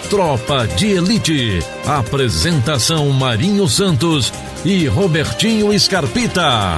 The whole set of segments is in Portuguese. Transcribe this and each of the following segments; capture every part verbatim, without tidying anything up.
Tropa de Elite. Apresentação Marinho Santos e Robertinho Scarpita.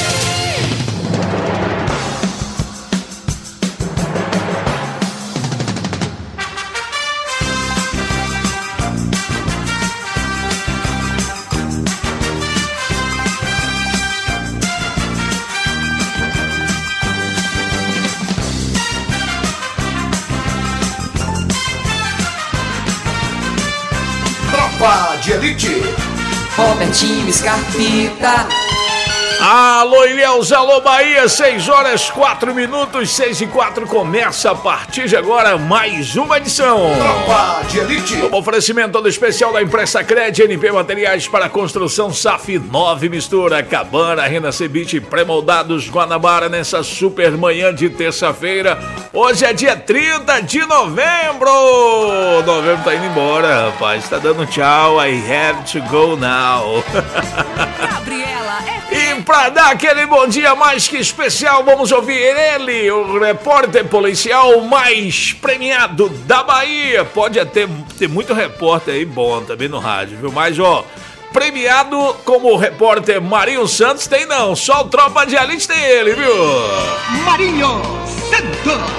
De Elite, Robertinho Scarpita. Alô, Ilhéus, alô, Bahia, seis horas, quatro minutos, seis e quatro, começa a partir de agora mais uma edição. Tropa de Elite. Um oferecimento todo especial da Impressa Cred, N P Materiais para Construção, S A F nove Mistura, Cabana, Rena Cebite, Pré-moldados, Guanabara, nessa super manhã de terça-feira. Hoje é dia trinta de novembro. Novembro tá indo embora, rapaz, tá dando tchau, I have to go now. Gabriela é... E pra dar aquele bom dia mais que especial, vamos ouvir ele, o repórter policial mais premiado da Bahia. Pode até ter muito repórter aí bom também no rádio, viu? Mas, ó, premiado como repórter Marinho Santos tem não, só o Tropa de Elite tem ele, viu? Marinho Santos.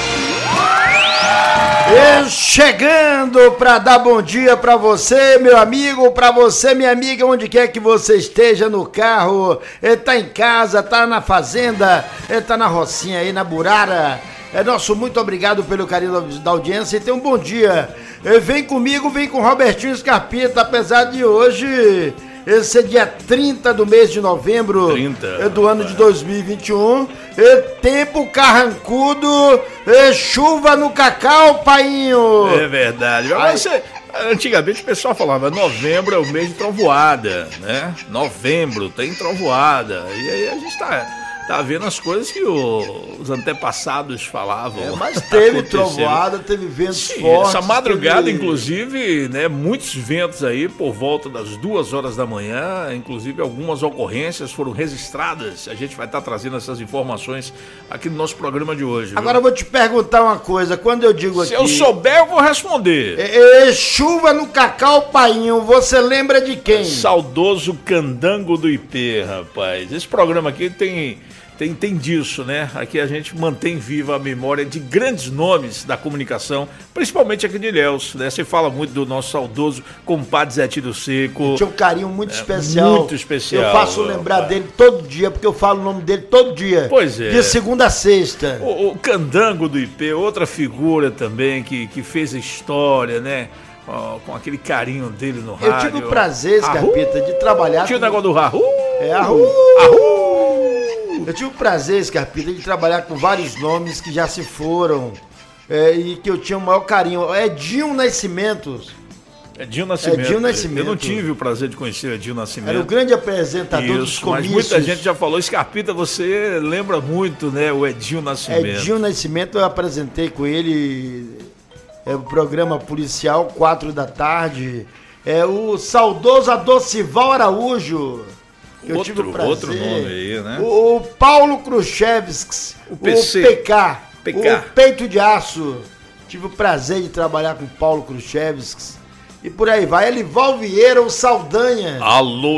E chegando para dar bom dia para você, meu amigo, para você, minha amiga, onde quer que você esteja, no carro, tá em casa, tá na fazenda, tá na rocinha aí, na burara. É nosso muito obrigado pelo carinho da audiência e tenha um bom dia. Vem comigo, vem com Robertinho Scarpita, apesar de hoje esse é dia trinta do mês de novembro trinta, do ano de dois mil e vinte e um. É tempo carrancudo, é chuva no cacau, painho. É verdade. Mas você, antigamente o pessoal falava, novembro é o mês de trovoada, né? Novembro tem trovoada. E aí a gente tá... Tá vendo as coisas que o, os antepassados falavam. É, mas teve trovoada, teve ventos Sim, fortes. Essa madrugada, teve... inclusive, né, muitos ventos aí por volta das duas horas da manhã. Inclusive, algumas ocorrências foram registradas. A gente vai estar trazendo essas informações aqui no nosso programa de hoje. Viu? Agora eu vou te perguntar uma coisa. Quando eu digo aqui... Se eu souber, eu vou responder. É, é, chuva no cacau, painho. Você lembra de quem? Saudoso Candango do Ipê, rapaz. Esse programa aqui tem... Tem, tem disso, né? Aqui a gente mantém viva a memória de grandes nomes da comunicação, principalmente aqui de Ilhéus, né? Você fala muito do nosso saudoso compadre Zé Tiro Seco. Tinha um carinho muito é, especial. Muito especial. Eu faço lembrar rapaz. dele todo dia, porque eu falo o nome dele todo dia. Pois é. De segunda a sexta. O, o Candango do Ipê, outra figura também que, que fez história, né? Oh, com aquele carinho dele no rádio. Eu tive o prazer, Scarpita, de trabalhar... Tinha com... o negócio do Rahu. É, Rahu. Rahu. Eu tive o prazer, Scarpita, de trabalhar com vários nomes que já se foram é, e que eu tinha o maior carinho. Edinho Nascimento. Edinho Nascimento. Edinho Nascimento. Eu não tive o prazer de conhecer o Edinho Nascimento. Era o grande apresentador Isso, dos comícios. Mas muita gente já falou, Scarpita, você lembra muito, né, o Edinho Nascimento. Edinho Nascimento, eu apresentei com ele é, o programa policial, quatro da tarde. É, o saudoso Adocival Araújo. Eu outro, tive o prazer. outro nome aí, né? O, o Paulo Khrushchevski, o, P C, o P K, P K, o Peito de Aço. Tive o prazer de trabalhar com o Paulo Khrushchevski. E por aí vai, Elival Vieira, o Saldanha. Alô,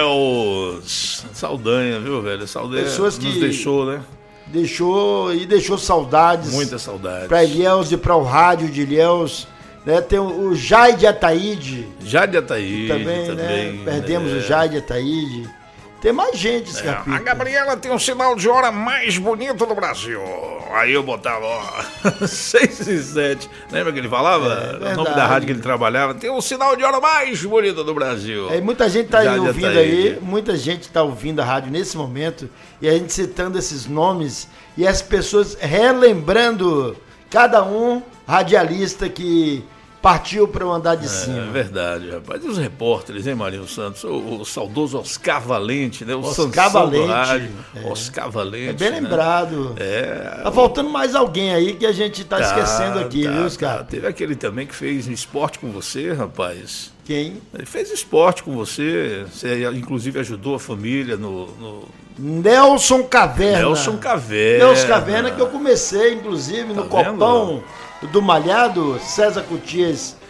Ilhéus. Saldanha, viu, velho? Saldanha Pessoas que nos deixou, né? Deixou e deixou saudades. Muitas saudades. Para Ilhéus e para o rádio de Ilhéus. Né, tem o, o Jaide Ataíde. Jaide Ataíde também, também. Né? Perdemos é. o Jaide Ataíde. Tem mais gente, Scarpita. É, a Gabriela tem um sinal de hora mais bonito do Brasil. Aí eu botava, ó, seis e sete. Lembra que ele falava? É, o nome da rádio que ele trabalhava. Tem um sinal de hora mais bonito do Brasil. É, muita gente tá aí ouvindo tá aí. aí, muita gente tá ouvindo a rádio nesse momento. E a gente citando esses nomes e as pessoas relembrando cada um radialista que partiu para o andar de é, cima. É verdade, rapaz. E os repórteres, hein, Marinho Santos? O, o saudoso Oscar Valente, né? O Oscar Valente. Rádio, é. Oscar Valente. É bem né? lembrado. É. Tá faltando mais alguém aí que a gente tá, tá esquecendo aqui, tá, viu, Oscar? Tá. Teve aquele também que fez esporte com você, rapaz. Quem? Ele fez esporte com você. Você, inclusive, ajudou a família no... no... Nelson Caverna. Nelson Caverna. Nelson Caverna, que eu comecei, inclusive, no tá Copão do Malhado, César Cutias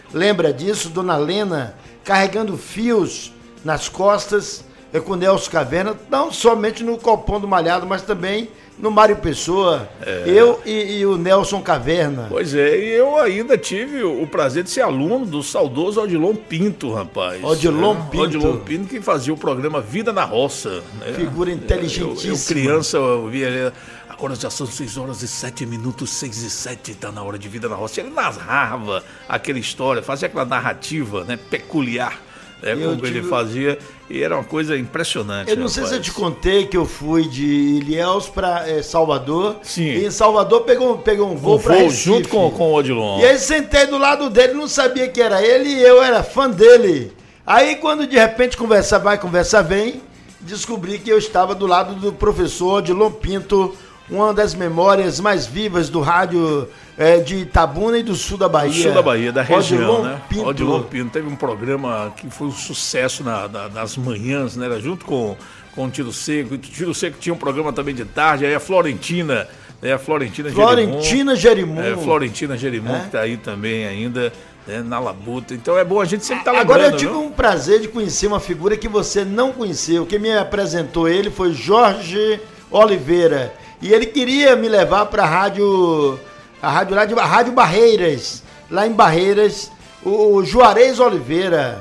lembra disso, Dona Lena carregando fios nas costas é, com o Nelson Caverna, não somente no Copom do Malhado, mas também no Mário Pessoa, é. eu e, e o Nelson Caverna. Pois é, e eu ainda tive o, o prazer de ser aluno do saudoso Odilon Pinto, rapaz. Odilon é, Pinto. Odilon Pinto, que fazia o programa Vida na Roça. Né? Figura inteligentíssima. Eu, eu criança, eu via ele... Agora já são seis horas e sete minutos, seis e sete, tá na hora de Vida na Roça. Ele narrava aquela história, fazia aquela narrativa, né, peculiar, né, como tive... ele fazia, e era uma coisa impressionante. Eu não rapaz. sei se eu te contei que eu fui de Ilhéus para é, Salvador. Sim. E em Salvador pegou, pegou um voo um para Recife. Junto com, com o Odilon. E aí sentei do lado dele, não sabia que era ele e eu era fã dele. Aí quando de repente conversa vai, conversa vem, descobri que eu estava do lado do professor Odilon Pinto, uma das memórias mais vivas do rádio é, de Itabuna e do sul da Bahia. Do sul da Bahia, da região, Odilon né? Pinto. Odilon Pinto. Teve um programa que foi um sucesso na, na, nas manhãs, né? Era junto com, com o Tiro Seco. E o Tiro Seco tinha um programa também de tarde, aí a Florentina, né? A Florentina Jerimum. Florentina Jerimum. É, Florentina Jerimum, é? que tá aí também ainda, né? Na labuta. Então é bom, a gente sempre tá lembrando. Agora eu tive viu? um prazer de conhecer uma figura que você não conheceu. Quem me apresentou ele foi Jorge Oliveira. E ele queria me levar para a rádio, a rádio lá de a Rádio Barreiras, lá em Barreiras, o, o Juarez Oliveira.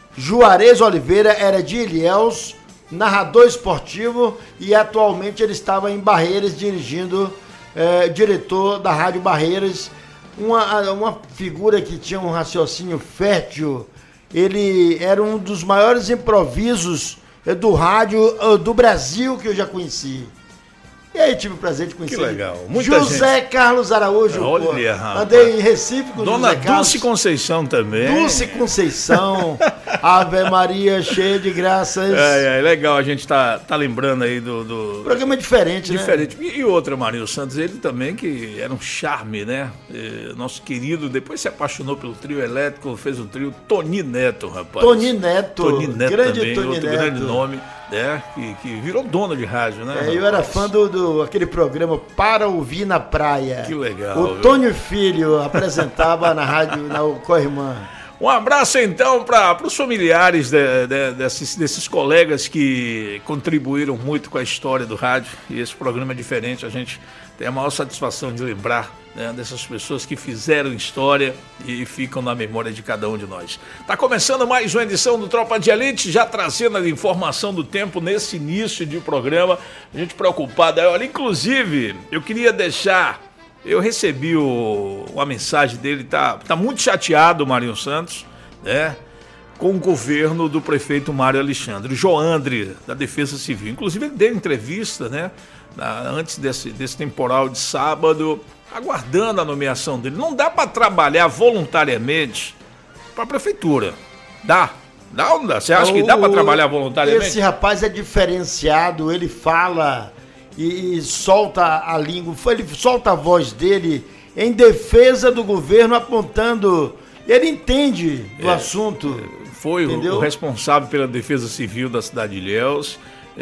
Juarez Oliveira era de Ilhéus, narrador esportivo, e atualmente ele estava em Barreiras dirigindo, é, diretor da Rádio Barreiras, uma, uma figura que tinha um raciocínio fértil. Ele era um dos maiores improvisos do rádio do Brasil que eu já conheci. E aí tive o prazer de conhecer. Que legal. Muita José gente. Carlos Araújo. Olha, rapaz. Andei em Recife com Dona José Carlos. Dulce Conceição também. Dulce Conceição. Ave Maria, cheia de graças. É, é legal a gente tá, tá lembrando aí do... do... Programa diferente, diferente, né? E, e outra, Marinho Santos, ele também que era um charme, né? É, nosso querido, depois se apaixonou pelo trio elétrico, fez o trio Toni Neto, rapaz. Toni Neto. Toni Neto grande também, Toni outro Neto. grande nome, né? Que, que virou dono de rádio, né? É, eu era fã do, do aquele programa Para Ouvir na Praia. Que legal. O viu? Tônio Filho apresentava na rádio, na Corrimã. Um abraço então para os familiares de, de, desses, desses colegas que contribuíram muito com a história do rádio. E esse programa é diferente, a gente tem a maior satisfação de lembrar, né, dessas pessoas que fizeram história e ficam na memória de cada um de nós. Tá começando mais uma edição do Tropa de Elite, já trazendo a informação do tempo nesse início de programa. A gente preocupada. Olha, inclusive, eu queria deixar... Eu recebi o, uma mensagem dele, tá, tá muito chateado, o Marinho Santos, né, com o governo do prefeito Mário Alexandre, Joandre, da Defesa Civil. Inclusive, ele deu entrevista, né, na, antes desse, desse temporal de sábado, aguardando a nomeação dele. Não dá para trabalhar voluntariamente para a prefeitura. Dá? Dá ou não dá? Você acha que dá para trabalhar voluntariamente? Esse rapaz é diferenciado, ele fala... E, e solta a língua, ele solta a voz dele em defesa do governo, apontando, ele entende do é, assunto. Foi o, o responsável pela defesa civil da cidade de Ilhéus,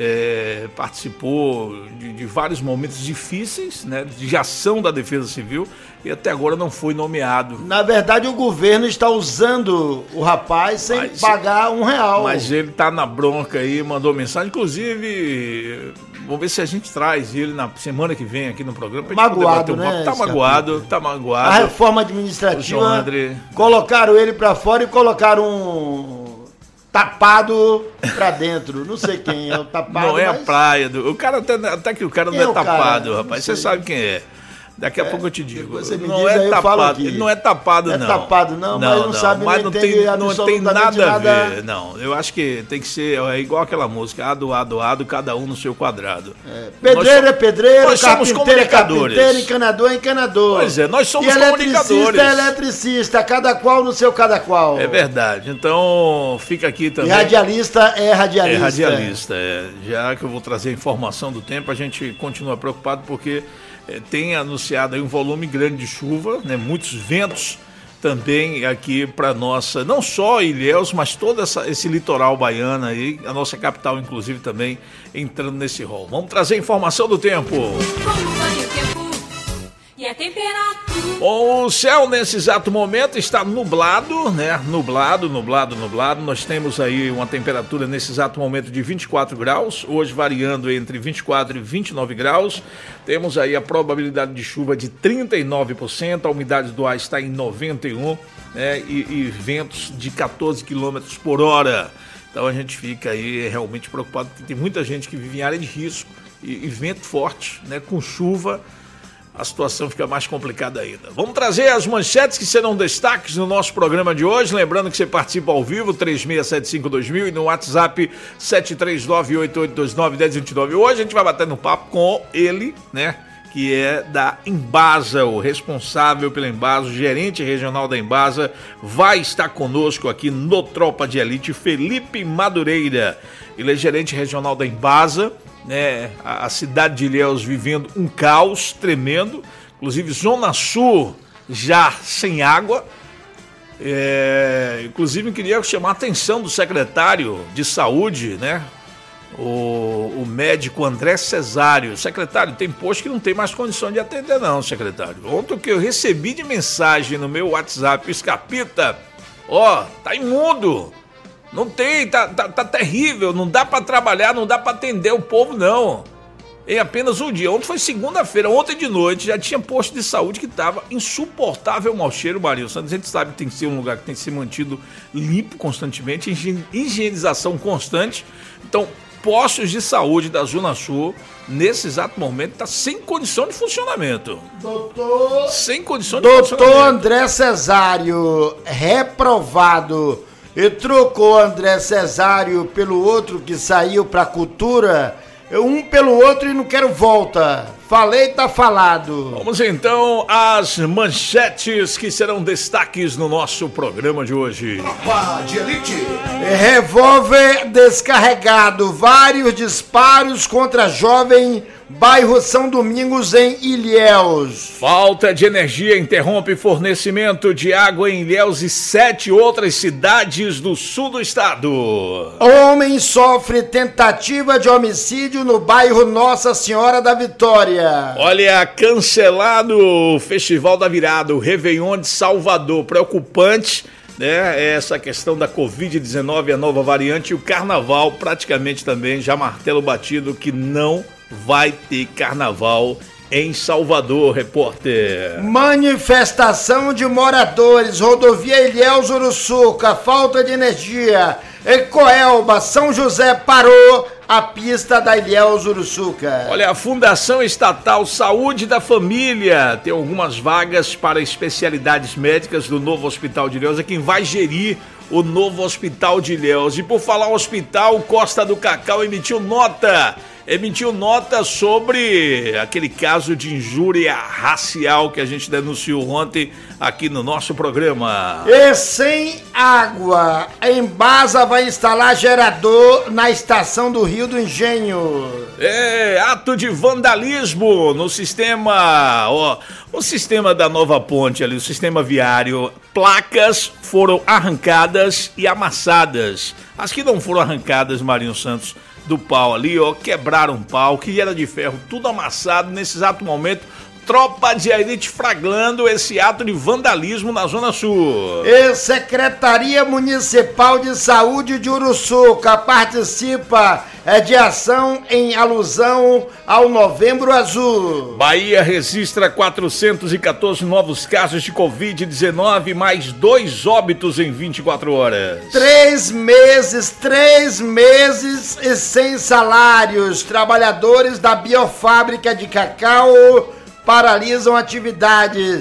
é, participou de, de vários momentos difíceis, né, de ação da defesa civil, e até agora não foi nomeado. Na verdade, o governo está usando o rapaz sem mas, pagar um real. Mas ele está na bronca aí, mandou mensagem, inclusive... Vamos ver se a gente traz ele na semana que vem aqui no programa. Magoado, né? Um tá magoado, tá magoado. A reforma administrativa, colocaram ele pra fora e colocaram um tapado pra dentro. Não sei quem é o tapado. Não é mas... a praia. Do... O cara até, até que o cara não é, é tapado, cara? Rapaz. Você sabe quem é. Daqui a é, pouco eu te digo. Você me não diz, é tapado. Ele não é tapado, é não. É tapado, não, não mas não, não sabe, mas não, não entende tem, não tem nada, nada a ver. Não, eu acho que tem que ser é igual aquela música, ado, ado, ado, cada um no seu quadrado. É. Pedreiro nós, é pedreiro, nós somos comunicadores. É carpinteiro, encanador é encanador. Pois é, nós somos e comunicadores. Eletricista é eletricista, cada qual no seu cada qual. É verdade, então fica aqui também. E radialista é radialista. É radialista, é. Já que eu vou trazer a informação do tempo, a gente continua preocupado porque... tem anunciado aí um volume grande de chuva, né? Muitos ventos também aqui para nossa, não só Ilhéus, mas todo essa, esse litoral baiano aí, a nossa capital inclusive também entrando nesse rol. Vamos trazer a informação do tempo. Como vai o tempo e a temperatura? Bom, o céu nesse exato momento está nublado, né? Nublado, nublado, nublado. Nós temos aí uma temperatura nesse exato momento de vinte e quatro graus, hoje variando entre vinte e quatro e vinte e nove graus. Temos aí a probabilidade de chuva de trinta e nove por cento, a umidade do ar está em noventa e um por cento, né? E, e ventos de quatorze quilômetros por hora. Então a gente fica aí realmente preocupado, porque tem muita gente que vive em área de risco e, e vento forte, né? Com chuva, a situação fica mais complicada ainda. Vamos trazer as manchetes que serão destaques no nosso programa de hoje. Lembrando que você participa ao vivo, três seis sete cinco dois mil e no WhatsApp sete três nove oito oito dois nove um zero dois nove. Hoje a gente vai bater no papo com ele, né? Que é da Embasa, o responsável pela Embasa, o gerente regional da Embasa, vai estar conosco aqui no Tropa de Elite, Felipe Madureira. Ele é gerente regional da Embasa, né? A, a cidade de Ilhéus vivendo um caos tremendo, inclusive Zona Sul já sem água. É, inclusive queria chamar a atenção do secretário de Saúde, né? O, o médico André Cesário. Secretário, tem posto que não tem mais condição de atender não, secretário. Ontem o que eu recebi de mensagem no meu WhatsApp, Escapita, ó, tá imundo, não tem, tá, tá, tá terrível, não dá pra trabalhar, não dá pra atender o povo não, em apenas um dia. Ontem foi segunda-feira, ontem de noite já tinha posto de saúde que tava insuportável mau cheiro, Marinho Santos. A gente sabe que tem que ser um lugar que tem que ser mantido limpo constantemente, higienização constante. Então, postos de saúde da Zona Sul, nesse exato momento, está sem condição de funcionamento. Doutor... Sem condição de Doutor funcionamento. Doutor André Cesário, reprovado, e trocou André Cesário pelo outro que saiu para a cultura, um pelo outro e não quero volta. Falei, tá falado. Vamos então às manchetes que serão destaques no nosso programa de hoje. Tropa de Elite. Revólver descarregado, vários disparos contra jovem, bairro São Domingos em Ilhéus. Falta de energia interrompe fornecimento de água em Ilhéus e sete outras cidades do sul do estado. Homem sofre tentativa de homicídio no bairro Nossa Senhora da Vitória. Olha, cancelado o Festival da Virada, o Réveillon de Salvador. Preocupante, né? Essa questão da covid dezenove, a nova variante, e o carnaval praticamente também já martelo batido que não vai ter carnaval em Salvador, repórter. Manifestação de moradores, rodovia Ilhéus Uruçuca, falta de energia. Ecoelba, São José parou a pista da Ilhéus Uruçuca. Olha, a Fundação Estatal Saúde da Família tem algumas vagas para especialidades médicas do novo Hospital de Ilhéus. É quem vai gerir o novo Hospital de Ilhéus. E por falar hospital, Costa do Cacau emitiu nota. Emitiu nota sobre aquele caso de injúria racial que a gente denunciou ontem aqui no nosso programa. E sem água, a Embasa vai instalar gerador na estação do Rio do Engenho. É, ato de vandalismo no sistema, ó, o sistema da Nova Ponte ali, o sistema viário. Placas foram arrancadas e amassadas. As que não foram arrancadas, Marinho Santos, do pau ali, ó, quebraram um pau que era de ferro, tudo amassado. Nesse exato momento, Tropa de Elite flagrando esse ato de vandalismo na Zona Sul. E Secretaria Municipal de Saúde de Uruçuca participa é, de ação em alusão ao Novembro Azul. Bahia registra quatrocentos e quatorze novos casos de covid dezenove, mais dois óbitos em vinte e quatro horas. Três meses, três meses e sem salários. Trabalhadores da biofábrica de cacau paralisam atividades.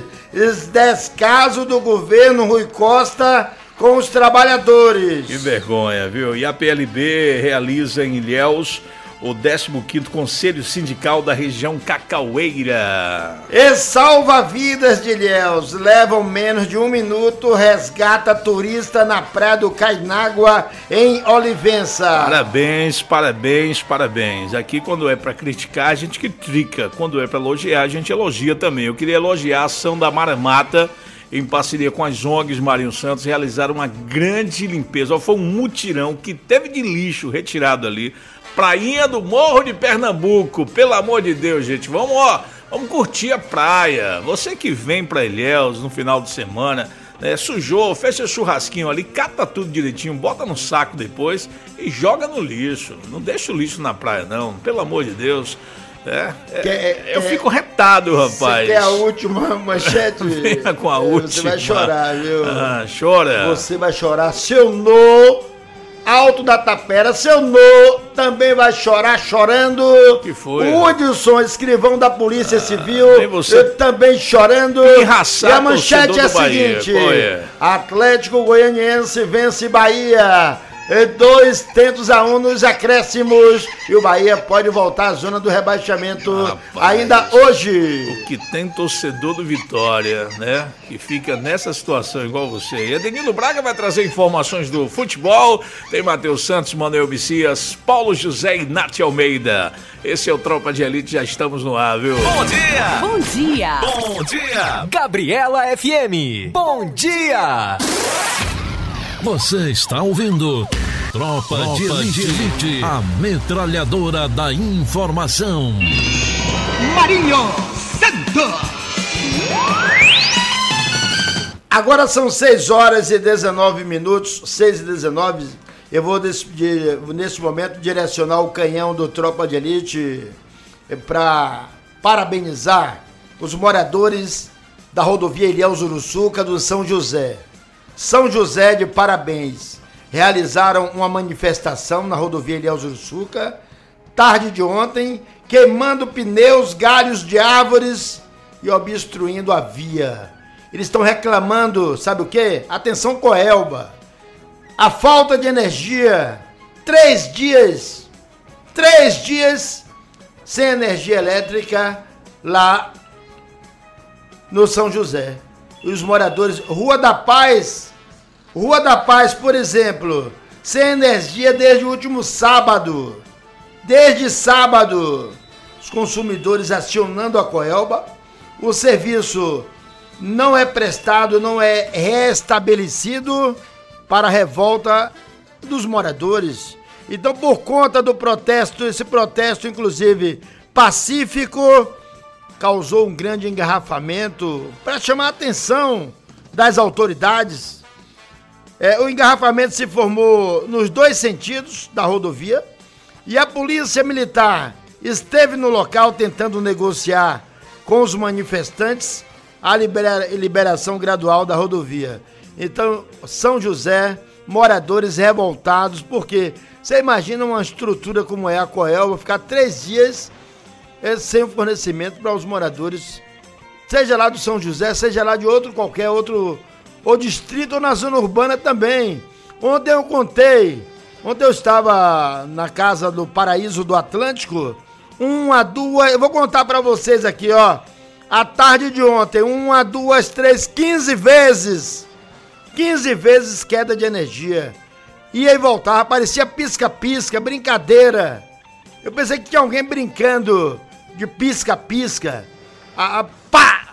Descaso do governo Rui Costa com os trabalhadores. Que vergonha, viu? E a P L B realiza em Ilhéus o décimo quinto Conselho Sindical da região Cacaueira. E salva-vidas de Ilhéus, levam menos de um minuto, resgata turista na praia do Cainágua, em Olivença. Parabéns, parabéns, parabéns. Aqui quando é pra criticar, a gente critica. Quando é pra elogiar, a gente elogia também. Eu queria elogiar a ação da Mara Mata, em parceria com as O N Gs Marinho Santos, realizaram uma grande limpeza. Foi um mutirão que teve de lixo retirado ali. Prainha do Morro de Pernambuco, pelo amor de Deus, gente, vamos, ó, Vamos curtir a praia. Você que vem pra Ilhéus no final de semana, né, sujou, fecha churrasquinho ali, cata tudo direitinho, bota no saco depois e joga no lixo. Não deixa o lixo na praia, não, pelo amor de Deus. É, é, é, eu fico retado, rapaz. Você quer a última manchete? Venha com a última. Você vai chorar, viu? Ah, chora. Você vai chorar. Seu Nô, Alto da Tapera, seu Nô também vai chorar chorando. Que foi? O Hudson, escrivão da Polícia ah, Civil, você... também chorando. Enraçar, e a manchete é a seguinte: é? Atlético Goianiense vence Bahia. Dois tentos a um nos acréscimos e o Bahia pode voltar à zona do rebaixamento. Rapaz, ainda hoje. O que tem torcedor do Vitória, né? Que fica nessa situação igual você. E Adenildo Braga vai trazer informações do futebol. Tem Matheus Santos, Manuel Messias, Paulo José e Nath Almeida. Esse é o Tropa de Elite, já estamos no ar, viu? Bom dia! Bom dia! Bom dia! Gabriela F M. Bom dia! Você está ouvindo Tropa, Tropa de, Elite, de Elite, a metralhadora da informação. Marinho Santos. Agora são seis horas e dezenove minutos, seis e dezenove. Eu vou, nesse momento, direcionar o canhão do Tropa de Elite para parabenizar os moradores da rodovia Ilhéus Uruçuca do São José. São José de parabéns. Realizaram uma manifestação na rodovia Ilhéus Uruçuca, tarde de ontem, queimando pneus, galhos de árvores e obstruindo a via. Eles estão reclamando, sabe o quê? Atenção, Coelba. A falta de energia. Três dias, três dias sem energia elétrica lá no São José. E os moradores, Rua da Paz, Rua da Paz, por exemplo, sem energia desde o último sábado. Desde sábado, os consumidores acionando a Coelba, o serviço não é prestado, não é restabelecido para a revolta dos moradores. Então, por conta do protesto, esse protesto, inclusive, pacífico, causou um grande engarrafamento para chamar a atenção das autoridades. É, o engarrafamento se formou nos dois sentidos da rodovia e a polícia militar esteve no local tentando negociar com os manifestantes a libera- liberação gradual da rodovia. Então, São José, moradores revoltados, porque você imagina uma estrutura como é a Coelba, ficar três dias é sem fornecimento para os moradores, seja lá do São José, seja lá de outro, qualquer outro, ou distrito, ou na zona urbana também. Ontem eu contei, ontem eu estava na casa do Paraíso do Atlântico, uma, duas, eu vou contar para vocês aqui, ó, a tarde de ontem, uma, duas, três, quinze vezes, quinze vezes queda de energia. Ia e voltava, parecia pisca-pisca, brincadeira. Eu pensei que tinha alguém brincando de pisca-pisca. A, a pá!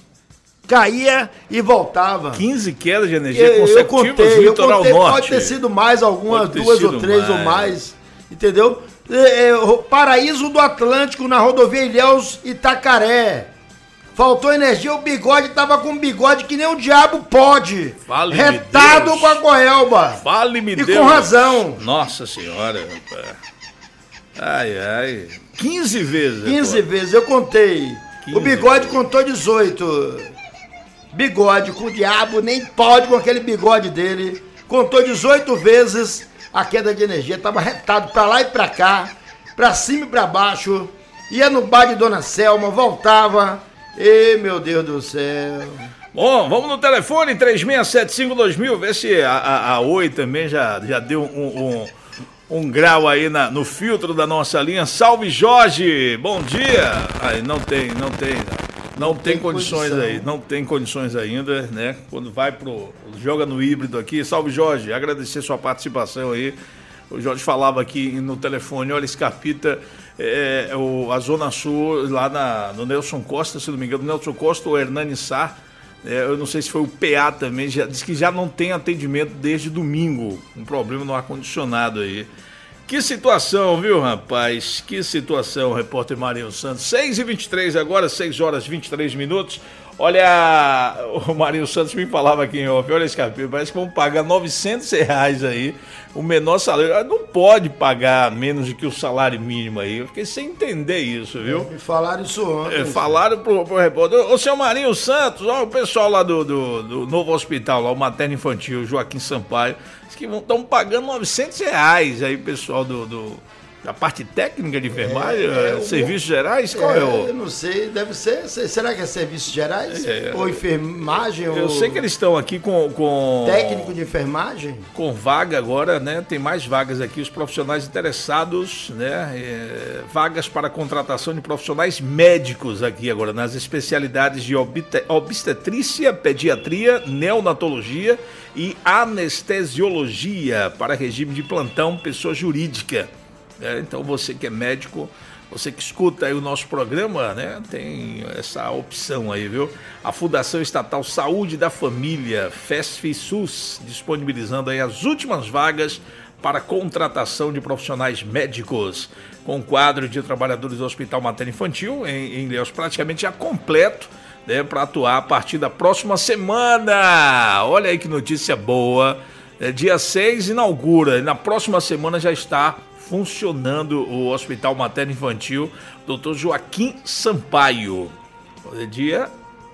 Caía e voltava. quinze quedas de energia eu, consecutivas eu contei, no litoral eu contei, norte. Pode ter sido mais, algumas, ter duas sido ou três mais. ou mais. Entendeu? É, é, Paraíso do Atlântico, na rodovia Ilhéus Itacaré. Faltou energia, o bigode tava com um bigode que nem o diabo pode. Fale retado com a Coelba. Fale-me E Deus. com razão. Nossa senhora, rapaz. Ai, ai. quinze vezes. quinze pô. vezes, eu contei. quinze O bigode vezes. contou dezoito. Bigode com o diabo, nem pode com aquele bigode dele. Contou dezoito vezes a queda de energia. Tava retado pra lá e pra cá, pra cima e pra baixo. Ia no bar de Dona Selma, voltava. Ê, meu Deus do céu. Bom, vamos no telefone, três seis sete cinco dois mil, ver se a, a, a Oi também já, já deu um, um, um grau aí na, no filtro da nossa linha. Salve, Jorge! Bom dia! Aí, não tem, não tem, não, não tem, tem condições condição. aí, não tem condições ainda, né? Quando vai pro, joga no híbrido aqui. Salve, Jorge! Agradecer sua participação aí. O Jorge falava aqui no telefone, olha, Scarpita, é, o, a Zona Sul, lá na, no Nelson Costa, se não me engano, Nelson Costa ou Hernani Sá, é, eu não sei se foi o P A também, já, diz que já não tem atendimento desde domingo, um problema no ar-condicionado aí. Que situação, viu, rapaz? Que situação, repórter Marinho Santos. seis e vinte e três agora, seis horas e vinte e três minutos. Olha, o Marinho Santos me falava aqui em off, olha esse capítulo, parece que vão pagar novecentos reais aí, o menor salário. Não pode pagar menos do que o salário mínimo aí. Eu fiquei sem entender isso, viu? Me falaram isso ontem. É, falaram pro, pro repórter, ô seu Marinho Santos, ó, o pessoal lá do, do, do novo hospital, lá, o materno infantil, Joaquim Sampaio, diz que estão pagando novecentos reais aí, pessoal do... do da parte técnica de enfermagem, é, é, serviços gerais, qual é, é o... Eu não sei, deve ser, será que é serviços gerais? É, ou enfermagem? Eu ou... sei que eles estão aqui com, com... Técnico de enfermagem? Com vaga agora, né, tem mais vagas aqui, os profissionais interessados, né, é, vagas para contratação de profissionais médicos aqui agora, nas especialidades de obstetrícia, pediatria, neonatologia e anestesiologia, para regime de plantão, pessoa jurídica. É, então você que é médico, você que escuta aí o nosso programa, né, tem essa opção aí, viu? A Fundação Estatal Saúde da Família, FESF-SUS, disponibilizando aí as últimas vagas para contratação de profissionais médicos, com quadro de trabalhadores do Hospital Materno Infantil, em, em Ilhéus praticamente já completo, né, para atuar a partir da próxima semana. Olha aí que notícia boa, é, dia seis inaugura, e na próxima semana já está funcionando o Hospital Materno Infantil doutor Joaquim Sampaio. Dia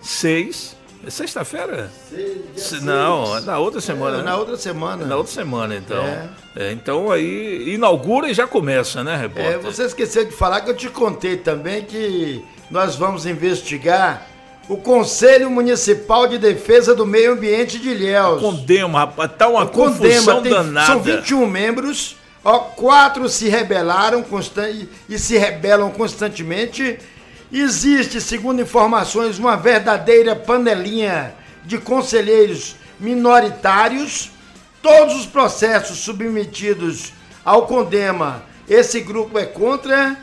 seis, é sexta-feira? Se, não, é na outra semana. É, né? Na outra semana. Na outra semana, então. É. É, então aí inaugura e já começa, né, repórter? É, você esqueceu de falar que eu te contei também que nós vamos investigar o Conselho Municipal de Defesa do Meio Ambiente de Ilhéus. Condema, rapaz, tá uma confusão tem, danada. São vinte e um membros. Ó, quatro se rebelaram constan- e se rebelam constantemente. Existe, segundo informações, uma verdadeira panelinha de conselheiros minoritários. Todos os processos submetidos ao Condema, esse grupo é contra,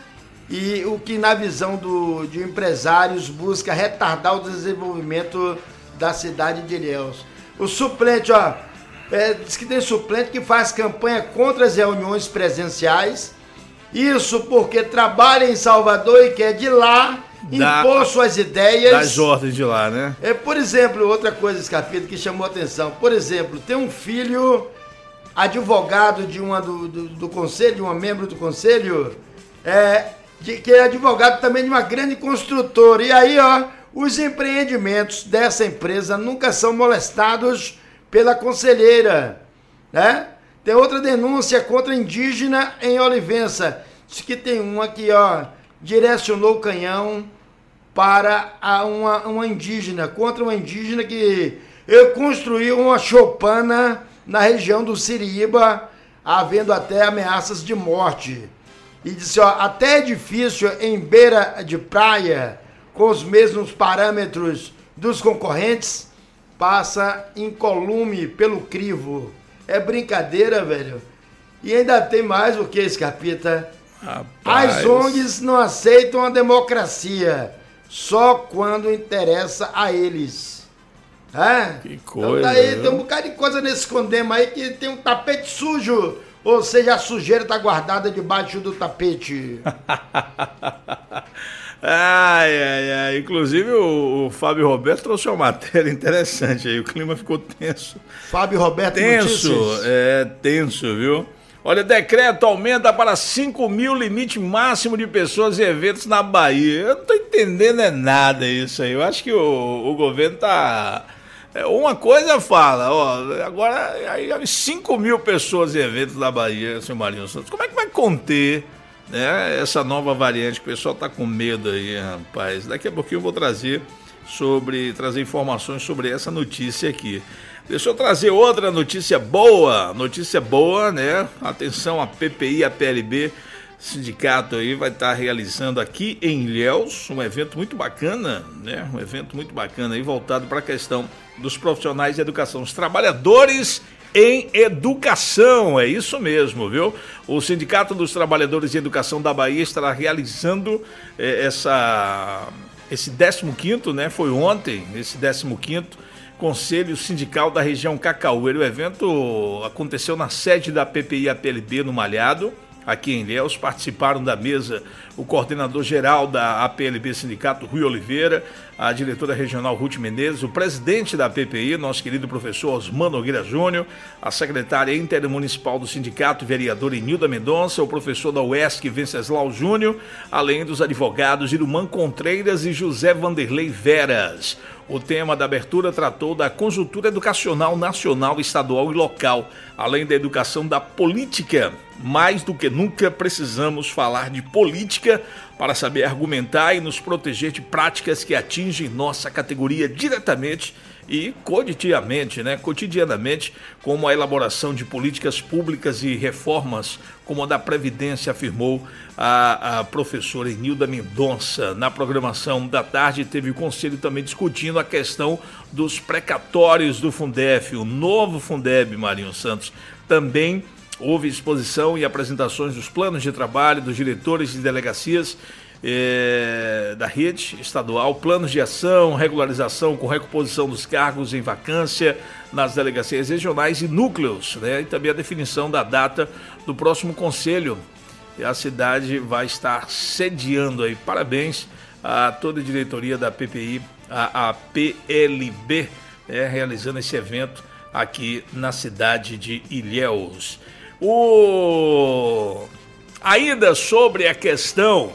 e o que, na visão do, de empresários, busca retardar o desenvolvimento da cidade de Ilhéus. O suplente, ó, É, diz que tem suplente que faz campanha contra as reuniões presenciais. Isso porque trabalha em Salvador e quer de lá da, impor suas ideias. Das ordens de lá, né? É, por exemplo, outra coisa, esse capítulo que chamou a atenção. Por exemplo, tem um filho advogado de uma do, do, do conselho, de uma membro do conselho, é, de, que é advogado também de uma grande construtora. E aí, ó, os empreendimentos dessa empresa nunca são molestados pela conselheira, né? Tem outra denúncia contra indígena em Olivença. Diz que tem uma que, ó, direcionou o canhão para a uma, uma indígena, contra uma indígena que construiu uma choupana na região do Siriíba, havendo até ameaças de morte. E disse, ó, até edifício em beira de praia, com os mesmos parâmetros dos concorrentes, passa incolume pelo crivo. É brincadeira, velho. E ainda tem mais o que, Escapita? Rapaz. As O N Gs não aceitam a democracia, só quando interessa a eles. É? Que coisa. Então daí tem um bocado de coisa nesse Condema aí que tem um tapete sujo, ou seja, a sujeira tá guardada debaixo do tapete. Ai, ai, ai. Inclusive o, o Fábio Roberto trouxe uma matéria interessante aí. O clima ficou tenso. Fábio Roberto Tenso, Notícias. é tenso, viu? Olha, decreto aumenta para cinco mil limite máximo de pessoas e eventos na Bahia. Eu não tô entendendo é nada isso aí. Eu acho que o, o governo tá... Uma coisa fala, ó, agora aí cinco mil pessoas e eventos na Bahia, seu Marinho Santos. Como é que vai conter, né, essa nova variante que o pessoal tá com medo aí, rapaz? Daqui a pouquinho eu vou trazer sobre, trazer informações sobre essa notícia aqui. Deixa eu trazer outra notícia boa, notícia boa, né? Atenção, a P P I, a P L B, sindicato aí vai estar realizando aqui em Ilhéus um evento muito bacana, né? Um evento muito bacana aí voltado para a questão dos profissionais de educação, os trabalhadores em educação, é isso mesmo, viu? O Sindicato dos Trabalhadores de Educação da Bahia estará realizando eh, essa, esse décimo quinto, né? Foi ontem, esse décimo quinto Conselho Sindical da região Cacaueiro. O evento aconteceu na sede da P P I A P L B no Malhado, aqui em Ilhéus. Participaram da mesa o coordenador-geral da A P L B Sindicato, Rui Oliveira, a diretora regional Ruth Menezes, o presidente da P P I, nosso querido professor Osmano Nogueira Júnior, a secretária intermunicipal do sindicato, vereadora Inilda Mendonça, o professor da U E S C, Venceslau Júnior, além dos advogados Iruman Contreiras e José Vanderlei Veras. O tema da abertura tratou da conjuntura educacional nacional, estadual e local, além da educação da política. Mais do que nunca precisamos falar de política para saber argumentar e nos proteger de práticas que atingem nossa categoria diretamente e cotidianamente, né, cotidianamente, como a elaboração de políticas públicas e reformas, como a da Previdência, afirmou a, a professora Inilda Mendonça. Na programação da tarde teve o conselho também discutindo a questão dos precatórios do Fundef, o novo Fundeb, Marinho Santos. Também houve exposição e apresentações dos planos de trabalho dos diretores de delegacias É, da rede estadual, planos de ação, regularização com recomposição dos cargos em vacância nas delegacias regionais e núcleos, né? E também a definição da data do próximo conselho. E a cidade vai estar sediando aí. Parabéns a toda a diretoria da P P I, a, a P L B, né? Realizando esse evento aqui na cidade de Ilhéus. O... Ainda sobre a questão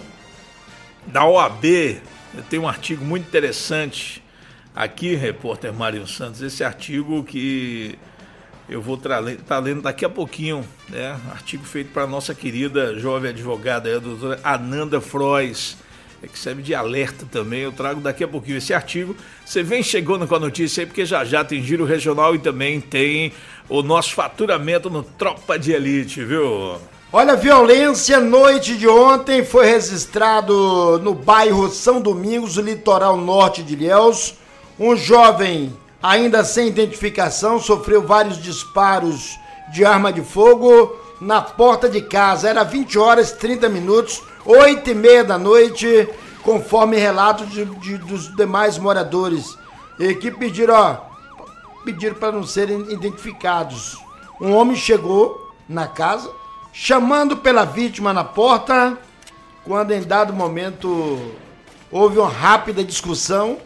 da O A B, eu tenho um artigo muito interessante aqui, repórter Mário Santos, esse artigo que eu vou estar tá lendo daqui a pouquinho, né? Artigo feito para a nossa querida jovem advogada, a doutora Ananda Frois, é que serve de alerta também. Eu trago daqui a pouquinho esse artigo. Você vem chegando com a notícia aí, porque já já tem Giro Regional e também tem o nosso faturamento no Tropa de Elite, viu? Olha, violência, noite de ontem foi registrado no bairro São Domingos, litoral norte de Ilhéus. Um jovem, ainda sem identificação, sofreu vários disparos de arma de fogo na porta de casa. Era vinte horas e trinta minutos, oito e meia da noite, conforme relatos de, de, dos demais moradores. E que pediram, ó, pediram para não serem identificados. Um homem chegou na casa, chamando pela vítima na porta, quando em dado momento houve uma rápida discussão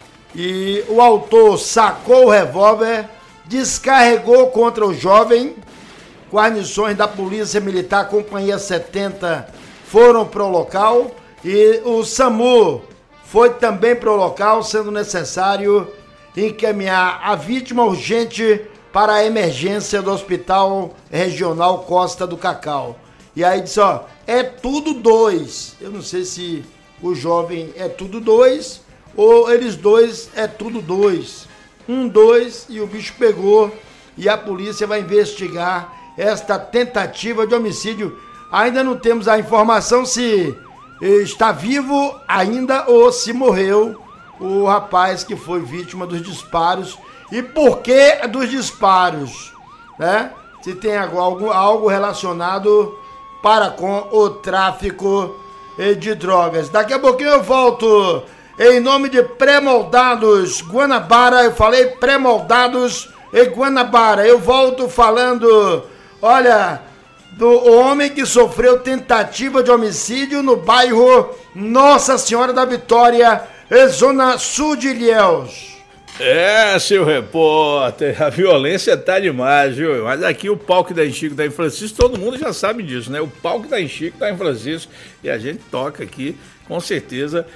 e o autor sacou o revólver, descarregou contra o jovem. Guarnições da Polícia Militar, Companhia setenta, foram para o local e o SAMU foi também para o local, sendo necessário encaminhar a vítima urgente para a emergência do Hospital Regional Costa do Cacau. E aí disse, ó, é tudo dois. Eu não sei se o jovem é tudo dois ou eles dois é tudo dois. Um, dois e o bicho pegou e a polícia vai investigar esta tentativa de homicídio. Ainda não temos a informação se está vivo ainda ou se morreu o rapaz que foi vítima dos disparos. E por que dos disparos, né? Se tem algo, algo relacionado para com o tráfico de drogas. Daqui a pouquinho eu volto em nome de Pré-Moldados Guanabara. Eu falei Pré-Moldados e Guanabara. Eu volto falando, olha, do homem que sofreu tentativa de homicídio no bairro Nossa Senhora da Vitória, zona sul de Ilhéus. É, seu repórter, a violência tá demais, viu? Mas aqui o pau que dá em Chico tá em Francisco, todo mundo já sabe disso, né? O pau que dá em Chico tá em Francisco e a gente toca aqui, com certeza,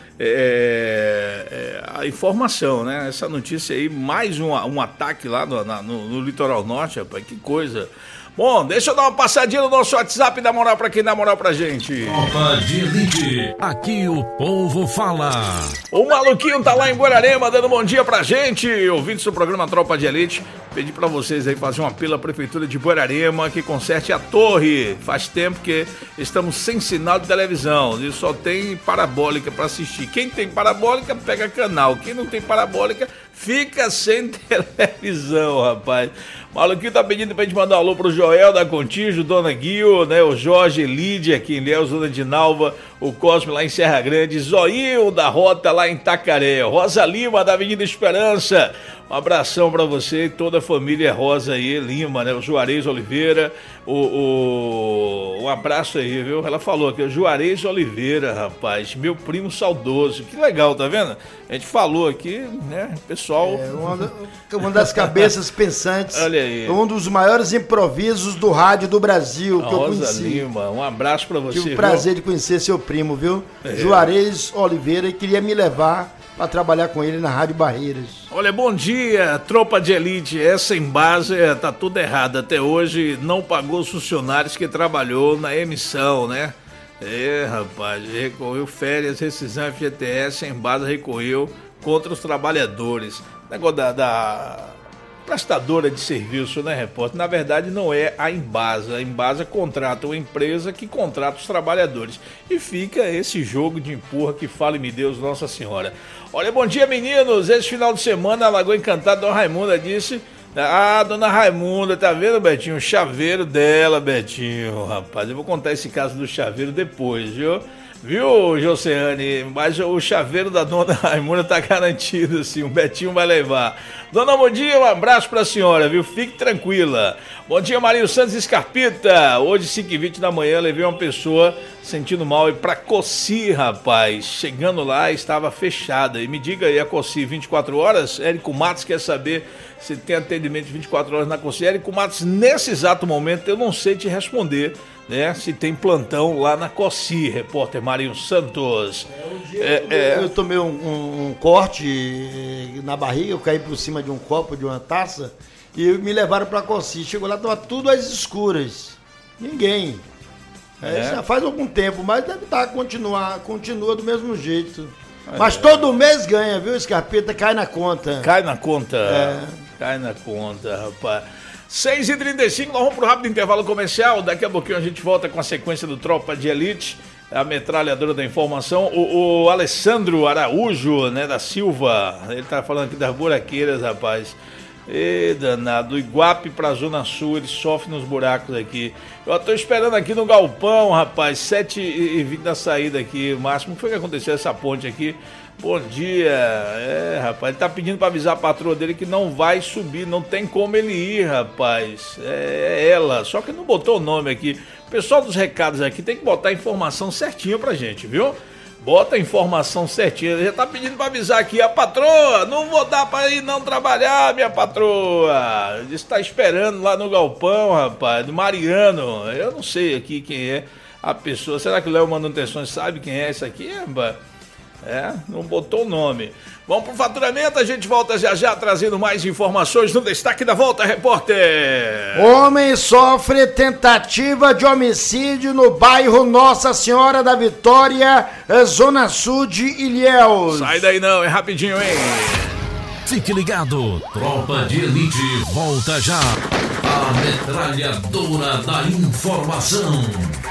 é, é, a informação, né? Essa notícia aí, mais um, um ataque lá no, na, no, no litoral norte, rapaz, que coisa. Bom, deixa eu dar uma passadinha no nosso WhatsApp e dar moral pra quem dá moral pra gente. Tropa de Elite, aqui o povo fala. O maluquinho tá lá em Guararema dando bom dia pra gente, ouvintes do programa Tropa de Elite. Pedi pra vocês aí fazer um apelo à Prefeitura de Guararema que conserte a torre. Faz tempo que estamos sem sinal de televisão e só tem parabólica pra assistir. Quem tem parabólica pega canal, quem não tem parabólica fica sem televisão, rapaz. O maluquinho tá pedindo pra gente mandar um alô pro Joel da Contígio, Dona Guil, né? O Jorge Lídia aqui em Ilhéus, Dona Dinalva, o Cosme lá em Serra Grande, Zoinho da Rota lá em Tacaré, Rosa Lima da Avenida Esperança, Um abração pra você e toda a família Rosa aí, Lima, né? O Juarez Oliveira, o, o... um abraço aí, viu? Ela falou aqui, o Juarez Oliveira, rapaz, meu primo saudoso. Que legal, tá vendo? A gente falou aqui, né? Pessoal... É uma, uma das cabeças pensantes. Olha aí. Um dos maiores improvisos do rádio do Brasil, a que eu Rosa conheci. Lima, um abraço pra você, Tive o prazer viu? de conhecer seu primo, viu? É. Juarez Oliveira, e queria me levar para trabalhar com ele na Rádio Barreiras. Olha, bom dia, tropa de elite. Essa Embasa tá tudo errado. Até hoje não pagou os funcionários que trabalhou na emissão, né? É, rapaz, recorreu férias, rescisão F G T S, a Embasa recorreu contra os trabalhadores. Negócio da, da prestadora de serviço, né, repórter? Na verdade, não é a Embasa. A Embasa contrata uma empresa que contrata os trabalhadores. E fica esse jogo de empurra que fale-me Deus, Nossa Senhora. Olha, bom dia, meninos. Esse final de semana, a Lagoa Encantada, Dona Raimunda disse... Ah, Dona Raimunda, tá vendo, Betinho? O chaveiro dela, Betinho, rapaz. Eu vou contar esse caso do chaveiro depois, viu? Viu, Joseane? Mas o chaveiro da Dona Raimunda tá garantido, sim. O Betinho vai levar. Dona, bom dia, um abraço pra senhora, viu? Fique tranquila. Bom dia, Marinho Santos Escarpita. Hoje, cinco e vinte da manhã, levei uma pessoa sentindo mal e pra Coci, rapaz. Chegando lá, estava fechada. E me diga aí, a Coci, vinte e quatro horas? Érico Matos quer saber se tem atendimento de vinte e quatro horas na Coci. Érico Matos, nesse exato momento, eu não sei te responder, né? Se tem plantão lá na Coci, repórter Marinho Santos. É, um dia é, eu, é... eu tomei um, um, um corte na barriga, eu caí por cima de um copo, de uma taça, e me levaram pra Coci. Chegou lá, tava tudo às escuras. Ninguém. É, é. Já faz algum tempo, mas deve estar, continuar, continua do mesmo jeito. É. Mas todo mês ganha, viu, Escarpeta? Cai na conta. Cai na conta. É. Cai na conta, rapaz. seis e trinta e cinco, nós vamos pro rápido intervalo comercial. Daqui a pouquinho a gente volta com a sequência do Tropa de Elite, a metralhadora da informação. O, o Alessandro Araújo, né, da Silva, ele tá falando aqui das buraqueiras, rapaz. Ê, danado, do Iguape pra Zona Sul, ele sofre nos buracos aqui. Eu tô esperando aqui no galpão, rapaz, sete e vinte da saída aqui, o máximo. O que foi que aconteceu essa ponte aqui? Bom dia, é, rapaz, ele tá pedindo pra avisar a patroa dele que não vai subir, não tem como ele ir, rapaz, é, é ela, só que não botou o nome aqui. O pessoal dos recados aqui tem que botar a informação certinha pra gente, viu? Bota a informação certinha, ele já tá pedindo pra avisar aqui, a patroa, não vou dar pra ir não trabalhar, minha patroa, ele está esperando lá no galpão, rapaz, do Mariano, eu não sei aqui quem é a pessoa, será que o Léo Manutenções sabe quem é esse aqui, rapaz? É, não botou o nome. Vamos pro faturamento, a gente volta já já trazendo mais informações no Destaque da Volta, repórter. Homem sofre tentativa de homicídio no bairro Nossa Senhora da Vitória, Zona Sul de Ilhéus. Sai daí não, é rapidinho, hein? Fique ligado, Tropa de Elite volta já. A metralhadora da informação.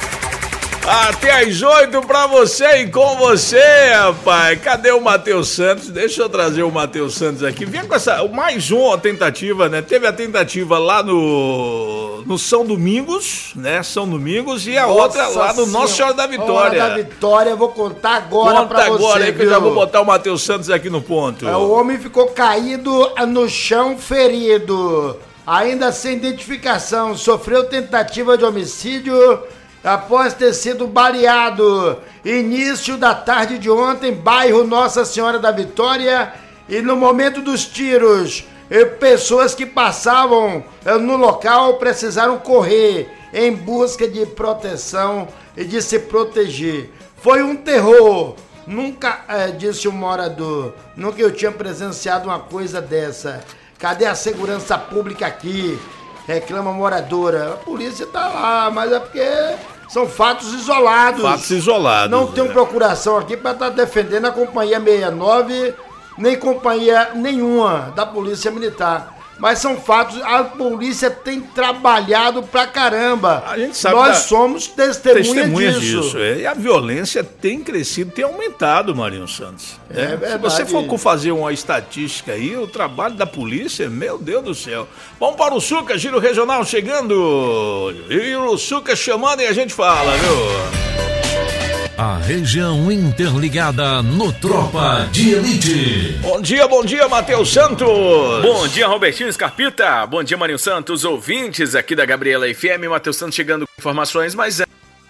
Até às oito pra você e com você, rapaz. Cadê o Matheus Santos? Deixa eu trazer o Matheus Santos aqui. Vem com essa, mais uma tentativa, né? Teve a tentativa lá no, no São Domingos, né? São Domingos e a Nossa outra lá no Nossa Senhora da Vitória. da Vitória, eu vou contar agora Conta pra você. Conta agora aí que viu? eu já vou botar o Matheus Santos aqui no ponto. É, o homem ficou caído no chão, ferido. Ainda sem identificação, sofreu tentativa de homicídio após ter sido baleado. Início da tarde de ontem, bairro Nossa Senhora da Vitória, e no momento dos tiros, pessoas que passavam no local precisaram correr em busca de proteção e de se proteger. Foi um terror. Nunca, é, disse o morador, nunca eu tinha presenciado uma coisa dessa. Cadê a segurança pública aqui? Reclama a moradora. A polícia tá lá, mas é porque são fatos isolados. Fatos isolados. Não tem é. procuração aqui para estar tá defendendo a companhia sessenta e nove, nem companhia nenhuma da Polícia Militar. Mas são fatos, a polícia tem trabalhado pra caramba. A gente sabe. Nós da... somos testemunhas, testemunhas disso. disso é. E a violência tem crescido, tem aumentado, Marinho Santos. É, é verdade. Se você for fazer uma estatística aí, o trabalho da polícia, meu Deus do céu. Vamos para o Suca, Giro Regional chegando. E o Suca chamando e a gente fala, viu? A região interligada no Tropa de Elite. Bom dia, bom dia, Matheus Santos. Bom dia, Robertinho Scarpita. Bom dia, Marinho Santos, ouvintes aqui da Gabriela F M. Matheus Santos chegando com informações, mas é...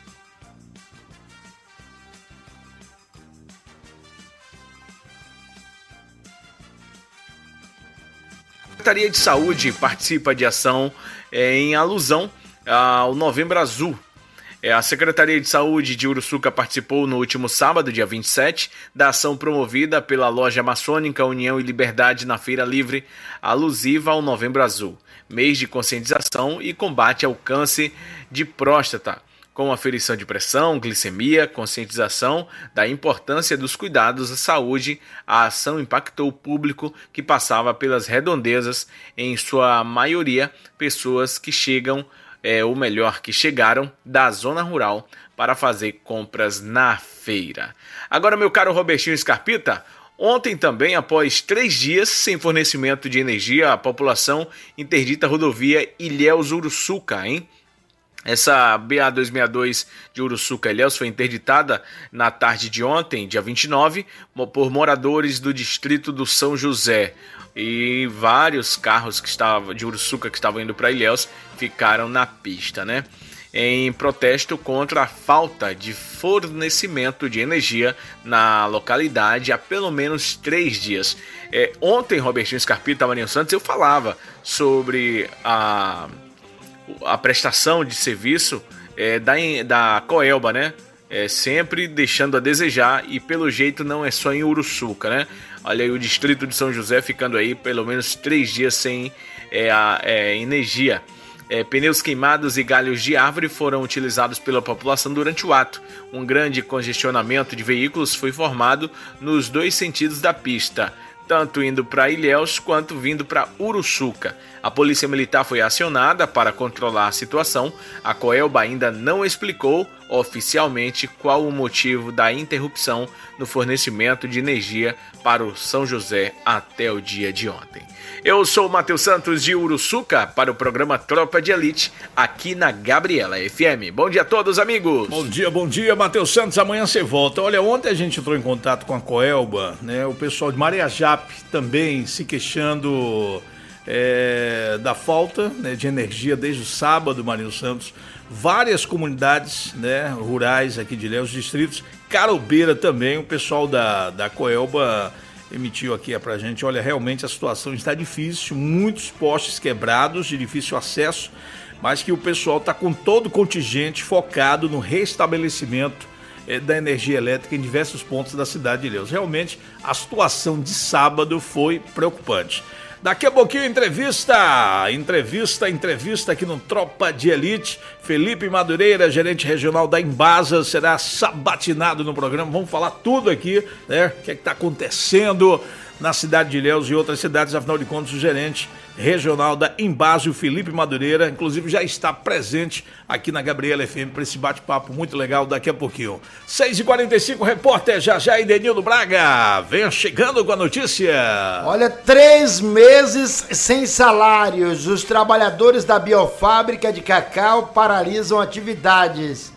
A Secretaria de Saúde participa de ação é, em alusão ao Novembro Azul. É, a Secretaria de Saúde de Uruçuca participou no último sábado, dia vinte e sete, da ação promovida pela loja maçônica União e Liberdade na Feira Livre, alusiva ao Novembro Azul, mês de conscientização e combate ao câncer de próstata, com aferição de pressão, glicemia, conscientização da importância dos cuidados à saúde. A ação impactou o público que passava pelas redondezas, em sua maioria pessoas que chegam, é, ou melhor, que chegaram da zona rural para fazer compras na feira. Agora, meu caro Robertinho Scarpita, ontem também, após três dias sem fornecimento de energia, a população interdita a rodovia Ilhéus-Uruçuca, hein? Essa B A duzentos e sessenta e dois de Uruçuca-Ilhéus foi interditada na tarde de ontem, dia vinte e nove, por moradores do distrito do São José. E vários carros que estavam, de Uruçuca que estavam indo para Ilhéus ficaram na pista, né? Em protesto contra a falta de fornecimento de energia na localidade há pelo menos três dias. É, ontem, Robertinho Scarpita, Marinho Santos, eu falava sobre a... a prestação de serviço é, da, da Coelba, né? É, sempre deixando a desejar, e pelo jeito não é só em Uruçuca, né? Olha aí o distrito de São José ficando aí pelo menos três dias sem é, a, é, energia. É, pneus queimados e galhos de árvore foram utilizados pela população durante o ato. Um grande congestionamento de veículos foi formado nos dois sentidos da pista, tanto indo para Ilhéus quanto vindo para Uruçuca. A Polícia Militar foi acionada para controlar a situação. A Coelba ainda não explicou oficialmente qual o motivo da interrupção no fornecimento de energia para o São José até o dia de ontem. Eu sou o Matheus Santos de Uruçuca para o programa Tropa de Elite aqui na Gabriela F M. Bom dia a todos, amigos. Bom dia, bom dia, Matheus Santos. Amanhã você volta. Olha, ontem a gente entrou em contato com a Coelba, né? O pessoal de Mariajape também se queixando é, da falta, né, de energia desde o sábado, Marinho Santos. Várias comunidades, né, rurais aqui de Ilhéus, distritos, Carobeira também, o pessoal da, da Coelba emitiu aqui pra gente. Olha, realmente a situação está difícil, muitos postes quebrados, de difícil acesso, mas que o pessoal está com todo o contingente focado no restabelecimento eh, da energia elétrica em diversos pontos da cidade de Ilhéus. Realmente a situação de sábado foi preocupante. Daqui a pouquinho, entrevista, entrevista, entrevista aqui no Tropa de Elite. Felipe Madureira, gerente regional da Embasa, será sabatinado no programa. Vamos falar tudo aqui, né? O que é que está acontecendo na cidade de Ilhéus e outras cidades. Afinal de contas, o gerente regional da Embasa, o Felipe Madureira, inclusive já está presente aqui na Gabriela F M para esse bate-papo muito legal daqui a pouquinho. seis e quarenta e cinco, repórter Jajá e Denildo Braga, venha chegando com a notícia. Olha, três meses sem salários. Os trabalhadores da biofábrica de cacau paralisam atividades.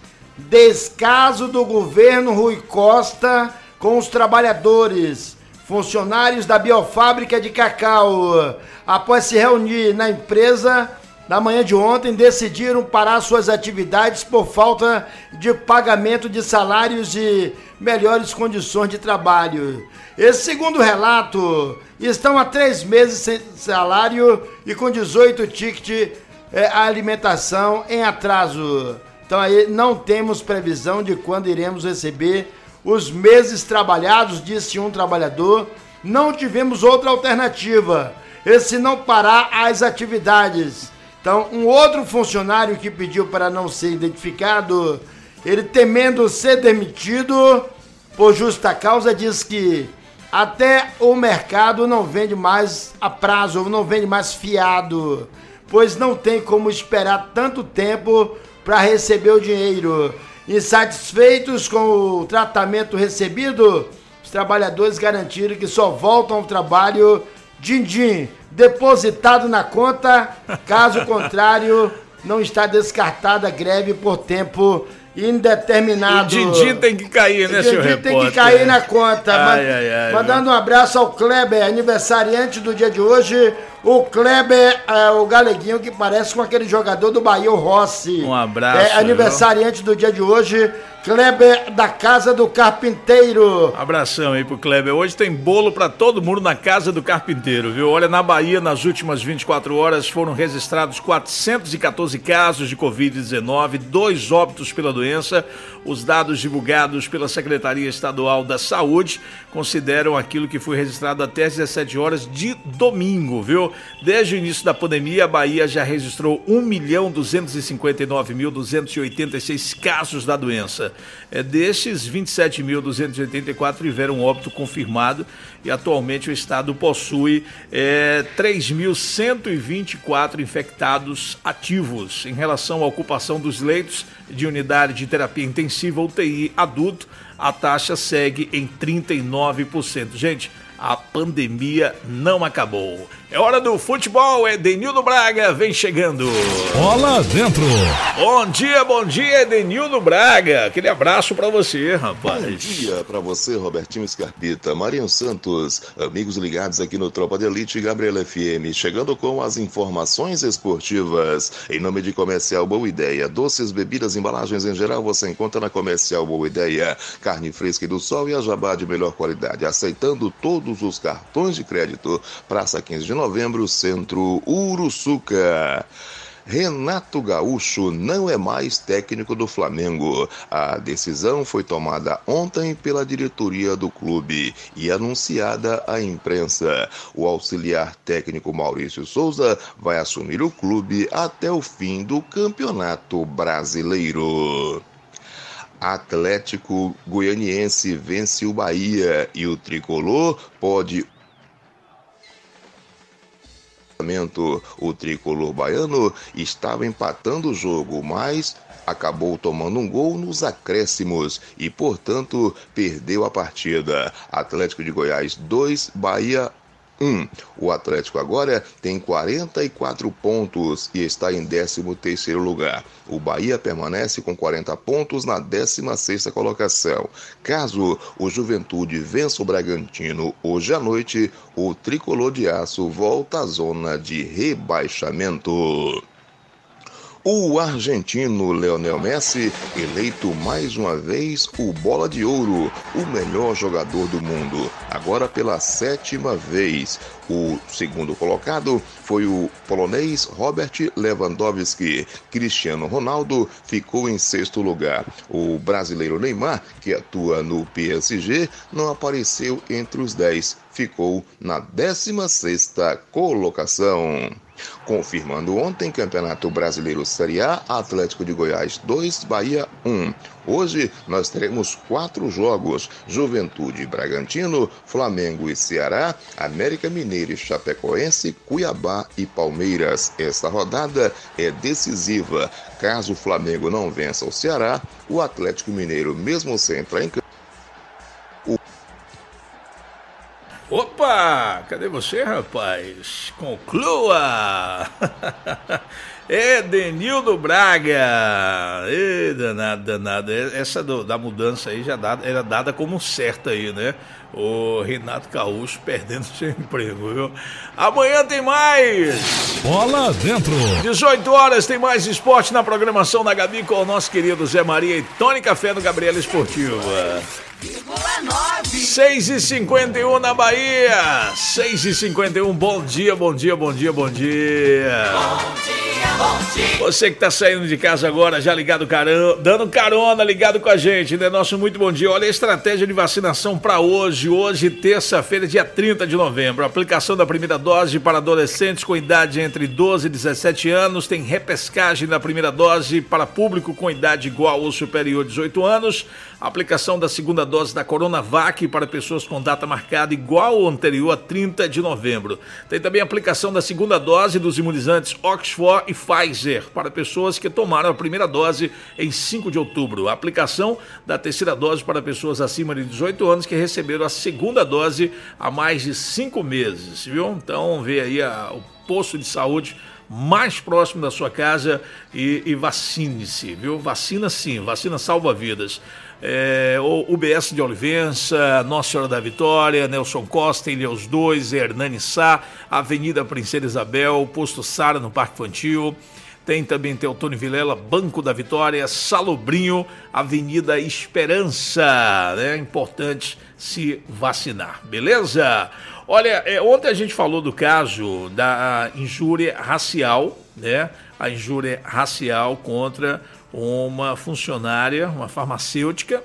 Descaso do governo Rui Costa com os trabalhadores. Funcionários da biofábrica de cacau, após se reunir na empresa na manhã de ontem, decidiram parar suas atividades por falta de pagamento de salários e melhores condições de trabalho. Esse segundo relato, estão há três meses sem salário e com dezoito tickets é, a alimentação em atraso. Então aí não temos previsão de quando iremos receber os meses trabalhados, disse um trabalhador. Não tivemos outra alternativa, e se não parar as atividades. Então, um outro funcionário que pediu para não ser identificado, ele temendo ser demitido por justa causa, diz que até o mercado não vende mais a prazo, não vende mais fiado, pois não tem como esperar tanto tempo para receber o dinheiro. Insatisfeitos com o tratamento recebido, os trabalhadores garantiram que só voltam ao trabalho din-din, depositado na conta. Caso contrário, não está descartada a greve por tempo indeterminado. O din-din tem que cair, né, senhor repórter? Tem que cair na conta. Ai, ai, ai, mandando um abraço ao Kleber, aniversariante do dia de hoje. O Kleber, é, o galeguinho que parece com aquele jogador do Bahia, o Rossi. Um abraço. É aniversariante do dia de hoje, Kleber da Casa do Carpinteiro. Abração aí pro Kleber. Hoje tem bolo pra todo mundo na Casa do Carpinteiro, viu? Olha, na Bahia, nas últimas vinte e quatro horas, foram registrados quatrocentos e quatorze casos de covid dezenove, dois óbitos pela doença. Os dados divulgados pela Secretaria Estadual da Saúde consideram aquilo que foi registrado até às dezessete horas de domingo, viu? Desde o início da pandemia, a Bahia já registrou um milhão duzentos e cinquenta e nove mil duzentos e oitenta e seis casos da doença. É, destes, vinte e sete mil duzentos e oitenta e quatro tiveram óbito confirmado e atualmente o estado possui é, três mil cento e vinte e quatro infectados ativos. Em relação à ocupação dos leitos de unidade de terapia intensiva U T I adulto, a taxa segue em trinta e nove por cento. Gente, a pandemia não acabou. É hora do futebol, Edenildo Braga vem chegando. Bola dentro. Bom dia, bom dia, Edenildo Braga. Aquele abraço pra você, rapaz. Bom dia pra você, Robertinho Scarpita, Marinho Santos, amigos ligados aqui no Tropa de Elite e Gabriela F M, chegando com as informações esportivas. Em nome de Comercial Boa Ideia, doces, bebidas, embalagens em geral, você encontra na Comercial Boa Ideia. Carne fresca e do sol e a jabá de melhor qualidade, aceitando todos os cartões de crédito. Praça quinze de novembro, Centro Uruçuca. Renato Gaúcho não é mais técnico do Flamengo. A decisão foi tomada ontem pela diretoria do clube e anunciada à imprensa. O auxiliar técnico Maurício Souza vai assumir o clube até o fim do Campeonato Brasileiro. Atlético Goianiense vence o Bahia e o tricolor pode... O tricolor baiano estava empatando o jogo, mas acabou tomando um gol nos acréscimos e, portanto, perdeu a partida. Atlético de Goiás dois, Bahia um. O Atlético agora tem quarenta e quatro pontos e está em décimo terceiro lugar. O Bahia permanece com quarenta pontos na décima sexta colocação. Caso o Juventude vença o Bragantino hoje à noite, o tricolor de aço volta à zona de rebaixamento. O argentino Lionel Messi, eleito mais uma vez o Bola de Ouro, o melhor jogador do mundo, agora pela sétima vez. O segundo colocado foi o polonês Robert Lewandowski. Cristiano Ronaldo ficou em sexto lugar. O brasileiro Neymar, que atua no P S G, não apareceu entre os dez. Ficou na décima sexta colocação. Confirmando ontem Campeonato Brasileiro Série A, Atlético de Goiás dois, Bahia um. Hoje nós teremos quatro jogos: Juventude e Bragantino, Flamengo e Ceará, América Mineiro e Chapecoense, Cuiabá e Palmeiras. Esta rodada é decisiva. Caso o Flamengo não vença o Ceará, o Atlético Mineiro, mesmo sem entrar em campo, o... Opa, cadê você, rapaz? Conclua! Edenildo Braga! Ê, danado, danado. Essa do, da mudança aí já dada, era dada como certa aí, né? O Renato Gaúcho perdendo seu emprego, viu? Amanhã tem mais! Bola dentro! dezoito horas tem mais esporte na programação da Gabi com o nosso querido Zé Maria e Tony Café no Gabriela Esportiva. seis e cinquenta e um na Bahia, seis e cinquenta e um, bom dia, bom dia, bom dia, bom dia. Bom dia, bom dia. Você que tá saindo de casa agora, já ligado, carona, dando carona, ligado com a gente, né? Nosso muito bom dia. Olha a estratégia de vacinação para hoje, hoje, terça-feira, dia trinta de novembro. Aplicação da primeira dose para adolescentes com idade entre doze e dezessete anos, tem repescagem da primeira dose para público com idade igual ou superior a dezoito anos, aplicação da segunda dose da Coronavac para pessoas com data marcada igual ou anterior a trinta de novembro. Tem também a aplicação da segunda dose dos imunizantes Oxford e Pfizer para pessoas que tomaram a primeira dose em cinco de outubro. A aplicação da terceira dose para pessoas acima de dezoito anos que receberam a segunda dose há mais de cinco meses, viu? Então vê aí a, o posto de saúde mais próximo da sua casa e, e vacine-se, viu? Vacina sim, vacina salva vidas. É, o U B S de Olivença, Nossa Senhora da Vitória, Nelson Costa, Ilhéus dois, Hernani Sá, Avenida Princesa Isabel, Posto Sara no Parque Infantil. Tem também Teotônio Vilela, Banco da Vitória, Salobrinho, Avenida Esperança, né? Importante se vacinar, beleza? Olha, é, ontem a gente falou do caso da injúria racial, né? A injúria racial contra uma funcionária, uma farmacêutica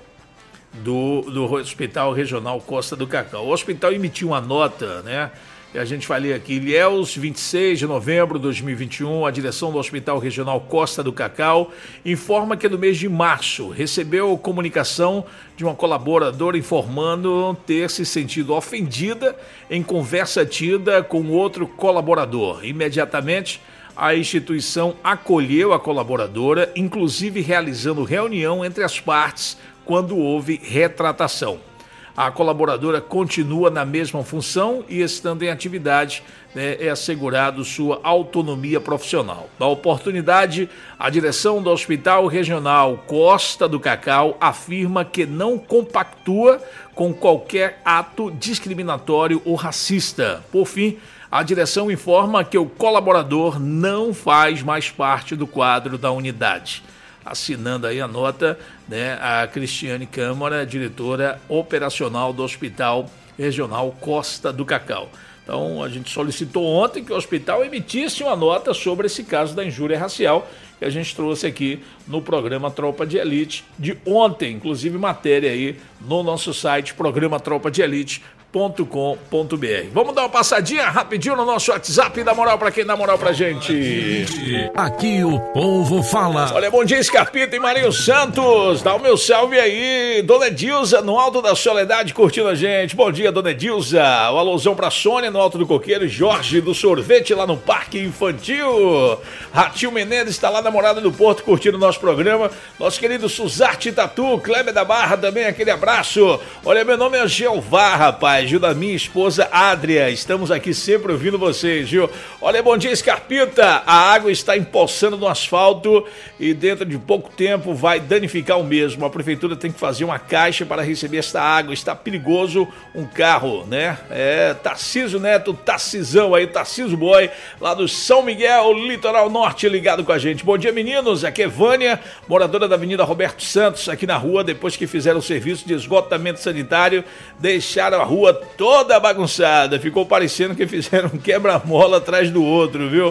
do, do Hospital Regional Costa do Cacau. O hospital emitiu uma nota, né? E a gente vai ler aqui, Ilhéus, vinte e seis de novembro de dois mil e vinte e um, a direção do Hospital Regional Costa do Cacau informa que no mês de março recebeu comunicação de uma colaboradora informando ter se sentido ofendida em conversa tida com outro colaborador. Imediatamente, a instituição acolheu a colaboradora, inclusive realizando reunião entre as partes quando houve retratação. A colaboradora continua na mesma função e, estando em atividade, né, é assegurado sua autonomia profissional. Na oportunidade, a direção do Hospital Regional Costa do Cacau afirma que não compactua com qualquer ato discriminatório ou racista. Por fim, a direção informa que o colaborador não faz mais parte do quadro da unidade. Assinando aí a nota, né, a Cristiane Câmara, diretora operacional do Hospital Regional Costa do Cacau. Então, a gente solicitou ontem que o hospital emitisse uma nota sobre esse caso da injúria racial que a gente trouxe aqui no programa Tropa de Elite de ontem, inclusive matéria aí no nosso site, programa tropa de elite ponto com ponto b r. Vamos dar uma passadinha rapidinho no nosso WhatsApp e dar moral pra quem dá moral pra gente. Aqui o povo fala. Olha, bom dia, Scarpita e Marinho Santos. Dá o meu salve aí. Dona Edilza, no Alto da Soledade, curtindo a gente. Bom dia, Dona Edilza. O alôzão pra Sônia, no Alto do Coqueiro. Jorge do Sorvete, lá no Parque Infantil. Ratinho Menezes está lá na Morada do Porto, curtindo o nosso programa. Nosso querido Suzarte Tatu, Kleber da Barra, também aquele abraço. Olha, meu nome é Jeová, rapaz. Gil, da minha esposa Adria, estamos aqui sempre ouvindo vocês, Gil. Olha, bom dia, Scarpita. A água está empoçando no asfalto e dentro de pouco tempo vai danificar o mesmo. A prefeitura tem que fazer uma caixa para receber esta água. Está perigoso um carro, né? É, Tarcísio Neto, Tarcisão aí, Tarcísio Boy, lá do São Miguel, Litoral Norte, ligado com a gente. Bom dia, meninos. Aqui é Vânia, moradora da Avenida Roberto Santos, aqui na rua, depois que fizeram o serviço de esgotamento sanitário, deixaram a rua toda bagunçada, ficou parecendo que fizeram um quebra-mola atrás do outro, viu?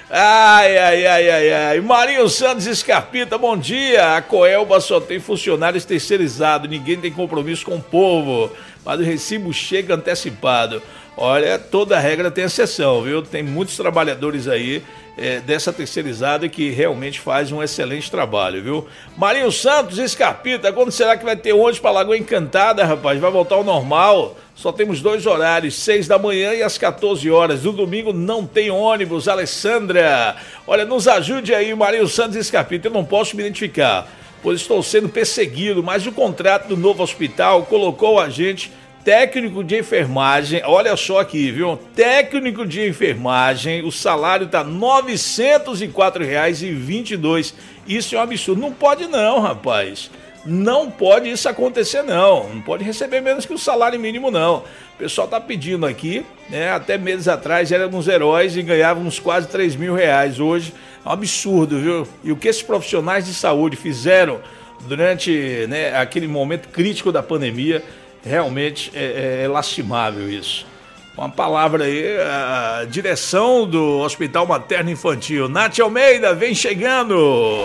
Ai, ai, ai, ai, ai. Marinho Santos Scarpita, bom dia. A Coelba só tem funcionários terceirizados, ninguém tem compromisso com o povo, mas o recibo chega antecipado. Olha, toda regra tem exceção, viu? Tem muitos trabalhadores aí é, dessa terceirizada que realmente faz um excelente trabalho, viu? Marinho Santos Scarpita, quando será que vai ter ônibus para Lagoa Encantada, rapaz? Vai voltar ao normal? Só temos dois horários, seis da manhã e às quatorze horas. No domingo não tem ônibus, Alessandra. Olha, nos ajude aí, Marinho Santos Scarpita. Eu não posso me identificar, pois estou sendo perseguido, mas o contrato do novo hospital colocou a gente técnico de enfermagem. Olha só aqui, viu? Técnico de enfermagem, o salário tá novecentos e quatro reais e vinte e dois centavos. Isso é um absurdo. Não pode não, rapaz. Não pode isso acontecer, não. Não pode receber menos que o salário mínimo, não. O pessoal tá pedindo aqui, né? Até meses atrás éramos heróis e ganhávamos quase três mil reais. Hoje é um absurdo, viu? E o que esses profissionais de saúde fizeram durante, né, aquele momento crítico da pandemia, realmente é, é lastimável isso. Uma palavra aí, a direção do Hospital Materno Infantil. Nath Almeida, vem chegando!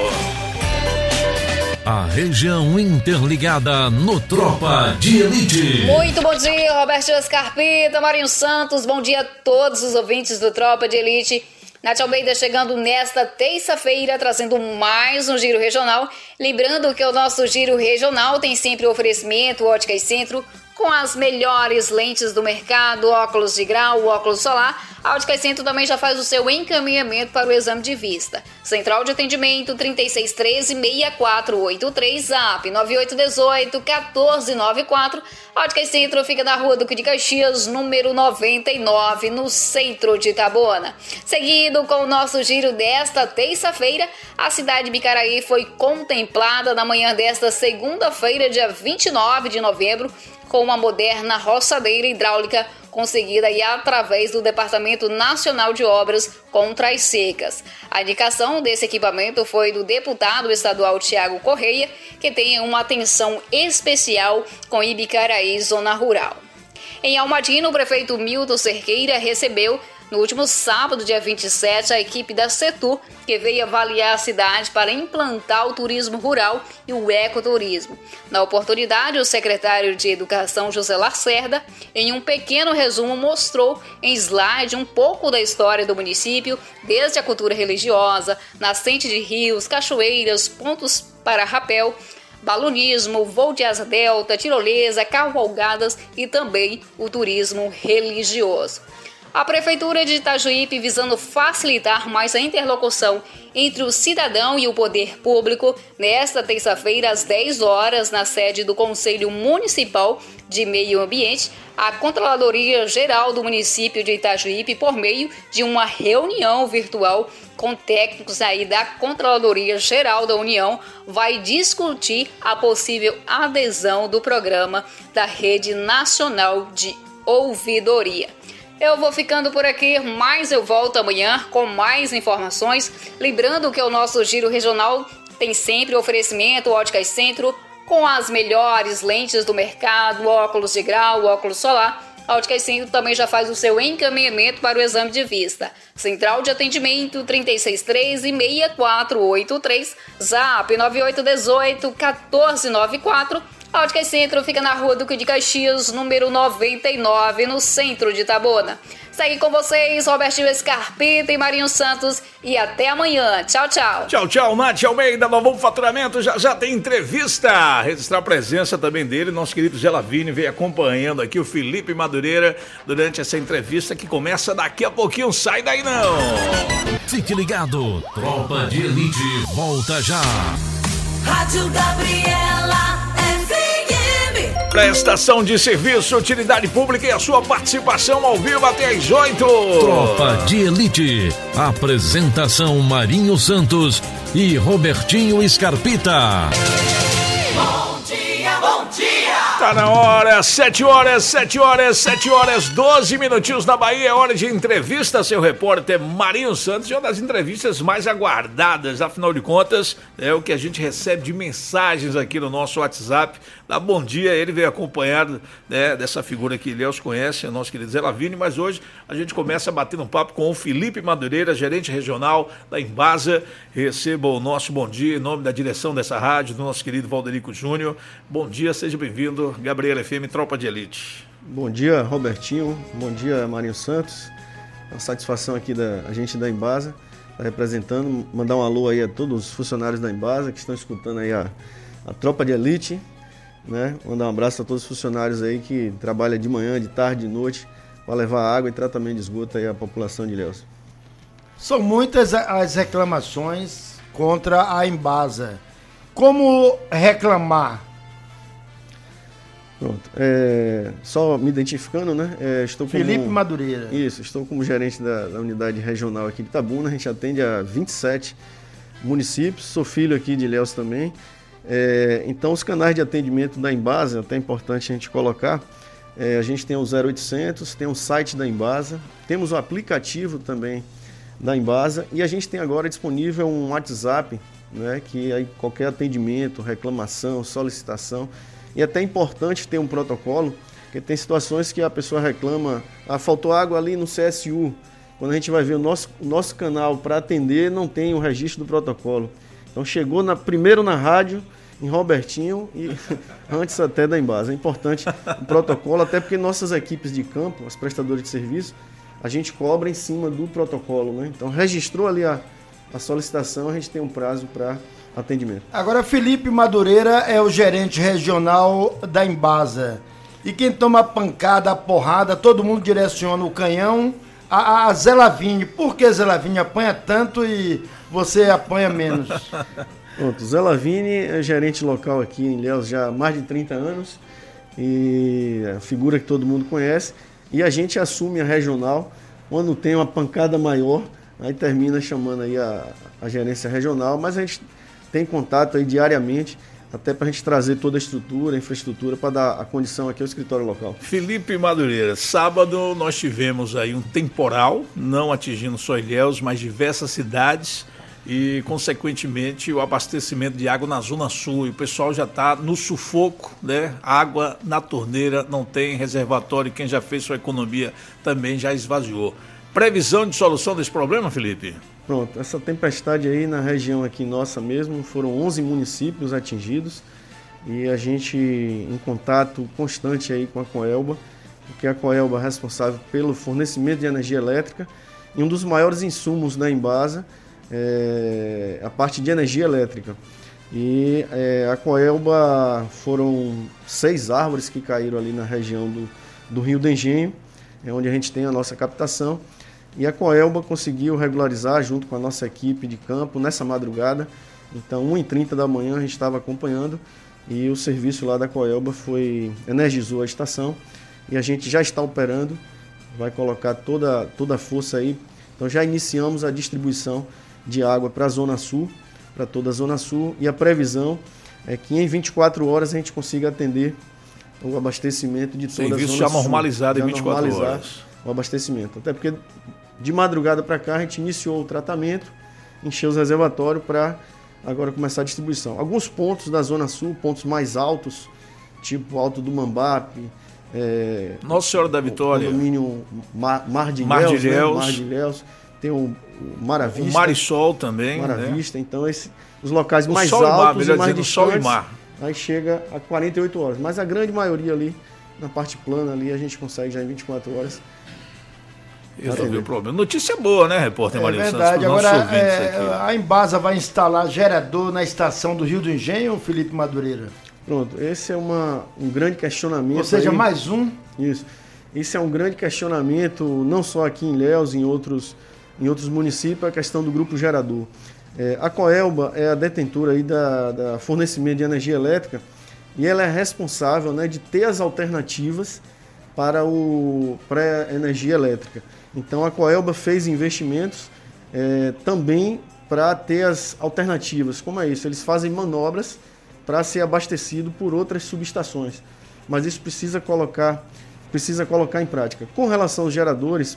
A região interligada no Tropa de Elite. Muito bom dia, Roberto Scarpita, Marinho Santos. Bom dia a todos os ouvintes do Tropa de Elite. Nath Almeida chegando nesta terça-feira, trazendo mais um Giro Regional. Lembrando que o nosso Giro Regional tem sempre o oferecimento Óticas Centro, com as melhores lentes do mercado, óculos de grau, óculos solar, a Ótica Centro também já faz o seu encaminhamento para o exame de vista. Central de atendimento trinta e seis treze, sessenta e quatro oitenta e três, zap nove oito um oito, um quatro nove quatro. A Ótica Centro fica na Rua Duque de Caxias, número noventa e nove, no centro de Itabuna. Seguindo com o nosso giro desta terça-feira, a cidade de Bicaraí foi contemplada na manhã desta segunda-feira, dia vinte e nove de novembro, com uma moderna roçadeira hidráulica conseguida aí através do Departamento Nacional de Obras contra as Secas. A indicação desse equipamento foi do deputado estadual Tiago Correia, que tem uma atenção especial com Ibicaraí, zona rural. Em Almadina, o prefeito Milton Cerqueira recebeu no último sábado, dia vinte e sete, a equipe da Setur, que veio avaliar a cidade para implantar o turismo rural e o ecoturismo. Na oportunidade, o secretário de Educação, José Lacerda, em um pequeno resumo, mostrou em slide um pouco da história do município, desde a cultura religiosa, nascente de rios, cachoeiras, pontos para rapel, balonismo, voo de asa delta, tirolesa, cavalgadas e também o turismo religioso. A Prefeitura de Itajuípe, visando facilitar mais a interlocução entre o cidadão e o poder público, nesta terça-feira, às dez horas, na sede do Conselho Municipal de Meio Ambiente, a Controladoria Geral do município de Itajuípe, por meio de uma reunião virtual com técnicos aí da Controladoria Geral da União, vai discutir a possível adesão do programa da Rede Nacional de Ouvidoria. Eu vou ficando por aqui, mas eu volto amanhã com mais informações. Lembrando que o nosso Giro Regional tem sempre oferecimento Ótica Centro com as melhores lentes do mercado, óculos de grau, óculos solar. A Ótica Centro também já faz o seu encaminhamento para o exame de vista. Central de atendimento trinta e seis treze, sessenta e quatro oitenta e três, zap nove oito um oito, um quatro nove quatro. A Ótica Centro fica na Rua Duque de Caxias, número noventa e nove, no centro de Itabuna. Segue com vocês, Robertinho Scarpita e Marinho Santos. E até amanhã. Tchau, tchau. Tchau, tchau. Nath Almeida, Novão Faturamento. Já já tem entrevista. Registrar a presença também dele. Nosso querido Zé Lavini vem acompanhando aqui o Felipe Madureira durante essa entrevista que começa daqui a pouquinho. Sai daí não. Fique ligado. Tropa de Elite volta já. Rádio Gabriela. Prestação de serviço, utilidade pública e a sua participação ao vivo até às oito. Tropa de Elite. Apresentação Marinho Santos e Robertinho Scarpita. Bom dia, bom dia. Tá na hora, sete horas, sete horas, sete horas, doze minutinhos na Bahia. É hora de entrevista, seu repórter Marinho Santos. É uma das entrevistas mais aguardadas, afinal de contas, é o que a gente recebe de mensagens aqui no nosso WhatsApp. Dá bom dia, ele veio acompanhado, né, dessa figura que Ilhéus conhece, o nosso querido Zé Lavini, mas hoje a gente começa batendo um papo com o Felipe Madureira, gerente regional da Embasa. Receba o nosso bom dia em nome da direção dessa rádio, do nosso querido Valderico Júnior. Bom dia, seja bem-vindo, Gabriela F M, Tropa de Elite. Bom dia, Robertinho, bom dia, Marinho Santos. Uma satisfação aqui da a gente da Embasa, tá representando, mandar um alô aí a todos os funcionários da Embasa que estão escutando aí a, a Tropa de Elite. Né? Mandar um abraço a todos os funcionários aí que trabalham de manhã, de tarde, de noite para levar água e tratamento de esgoto aí à população de Ilhéus. São muitas as reclamações contra a Embasa. Como reclamar? Pronto. É, só me identificando, né? É, estou Felipe como, Madureira. Isso, estou como gerente da, da unidade regional aqui de Itabuna. A gente atende a vinte e sete municípios. Sou filho aqui de Ilhéus também. É, então, os canais de atendimento da Embasa, até é importante a gente colocar, é, a gente tem o zero oitocentos, tem o site da Embasa, temos o aplicativo também da Embasa e a gente tem agora disponível um WhatsApp, né, que aí qualquer atendimento, reclamação, solicitação, e até é importante ter um protocolo, porque tem situações que a pessoa reclama, ah, faltou água ali no C S U, quando a gente vai ver o nosso, o nosso canal para atender, não tem o registro do protocolo. Então chegou na, primeiro na rádio, em Robertinho e antes até da Embasa. É importante o protocolo, até porque nossas equipes de campo, as prestadoras de serviço, a gente cobra em cima do protocolo, né? Então registrou ali a, a solicitação, a gente tem um prazo para atendimento. Agora, Felipe Madureira é o gerente regional da Embasa. e quem toma a pancada, a porrada, todo mundo direciona o canhão a, a Zé Lavigne. Por que Zé Lavigne apanha tanto e você apanha menos? Pronto, Zé Lavigne é gerente local aqui em Ilhéus já há mais de trinta anos, e a figura que todo mundo conhece, e a gente assume a regional quando tem uma pancada maior, aí termina chamando aí a, a gerência regional, mas a gente tem contato aí diariamente, até para a gente trazer toda a estrutura, a infraestrutura para dar a condição aqui ao escritório local. Felipe Madureira, sábado nós tivemos aí um temporal, não atingindo só Ilhéus, mas diversas cidades, e, consequentemente, o abastecimento de água na Zona Sul. E o pessoal já está no sufoco, né? Água na torneira, não tem reservatório. Quem já fez sua economia também já esvaziou. Previsão de solução desse problema, Felipe? Pronto, essa tempestade aí na região aqui nossa mesmo, foram onze municípios atingidos. E a gente em contato constante aí com a Coelba, porque a Coelba é responsável pelo fornecimento de energia elétrica. E um dos maiores insumos da Embasa é a parte de energia elétrica. E é, a Coelba, foram seis árvores que caíram ali na região do, do Rio do Engenho, é onde a gente tem a nossa captação. E a Coelba conseguiu regularizar junto com a nossa equipe de campo nessa madrugada. Então, uma e trinta da manhã a gente estava acompanhando e o serviço lá da Coelba foi, energizou a estação e a gente já está operando, vai colocar toda, toda a força aí. Então já iniciamos a distribuição de água para a Zona Sul, para toda a Zona Sul, e a previsão é que em vinte e quatro horas a gente consiga atender o abastecimento de toda a Zona Sul. Serviço já normalizado em vinte e quatro horas. O abastecimento, até porque de madrugada para cá a gente iniciou o tratamento, encheu os reservatórios para agora começar a distribuição. Alguns pontos da Zona Sul, pontos mais altos, tipo Alto do Mambape, é, Nossa Senhora da Vitória, o condomínio Mar, Mar de Mar Ilhéus, de Ilhéus. né? Mar de Ilhéus, tem o, o Maravista, o Marisol também, Maravista, né? Então esse, os locais o mais sol altos e mar, e mais dizendo, sol e distantes, mar. Aí chega a quarenta e oito horas, mas a grande maioria ali, na parte plana ali, a gente consegue já em vinte e quatro horas resolver o problema. Notícia boa, né, repórter É Maria verdade. Santos? Agora, é, a Embasa vai instalar gerador na estação do Rio do Engenho, Felipe Madureira? Pronto, esse é uma, um grande questionamento. Ou seja, aí. mais um? Isso. Isso é um grande questionamento, não só aqui em Ilhéus, em outros, em outros municípios, a questão do grupo gerador. É, a Coelba é a detentora aí da, da fornecimento de energia elétrica e ela é responsável, né, de ter as alternativas para, o, para a energia elétrica. Então a Coelba fez investimentos é, também para ter as alternativas. Como é isso? Eles fazem manobras para ser abastecido por outras subestações. Mas isso precisa colocar, precisa colocar em prática. Com relação aos geradores...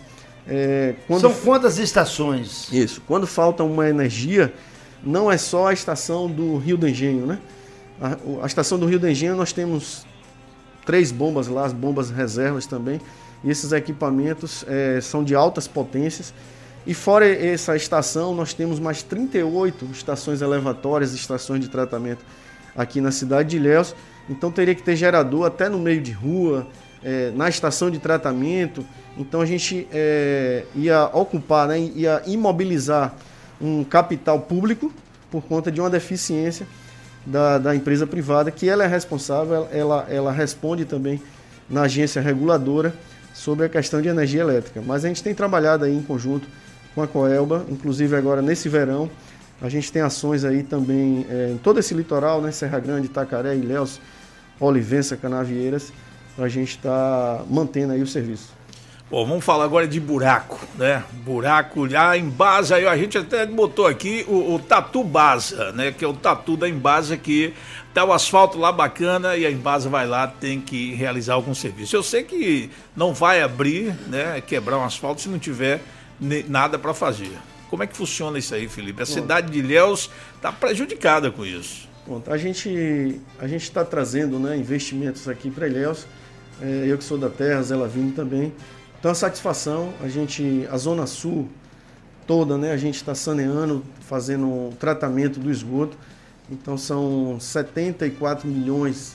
É, quando... São quantas estações? Isso. Quando falta uma energia, não é só a estação do Rio do Engenho, né? A, a estação do Rio do Engenho nós temos três bombas lá, as bombas reservas também. E esses equipamentos é, são de altas potências. E fora essa estação, nós temos mais trinta e oito estações elevatórias, estações de tratamento aqui na cidade de Ilhéus. Então teria que ter gerador até no meio de rua, é, na estação de tratamento. Então a gente é, ia ocupar, né, ia imobilizar um capital público por conta de uma deficiência da, da empresa privada, que ela é responsável, ela, ela responde também na agência reguladora sobre a questão de energia elétrica. Mas a gente tem trabalhado aí em conjunto com a Coelba, inclusive agora nesse verão, a gente tem ações aí também é, em todo esse litoral, né, Serra Grande, Itacaré, Ilhéus, Olivença, Canavieiras, a gente está mantendo aí o serviço. Bom, vamos falar agora de buraco, né? Buraco lá em Embasa, a gente até botou aqui o, o Tatu Basa, né? Que é o tatu da Embasa, que tá o asfalto lá bacana e a Embasa vai lá, tem que realizar algum serviço. Eu sei que não vai abrir, né? Quebrar um asfalto se não tiver nada para fazer. Como é que funciona isso aí, Felipe? A Bom, cidade de Ilhéus está prejudicada com isso. Pronto, a gente a gente está trazendo, né, investimentos aqui para Ilhéus. É, eu que sou da terra, Zé Lavigne também. Então a satisfação, a gente, a Zona Sul toda, né, a gente está saneando, fazendo um tratamento do esgoto. Então são setenta e quatro milhões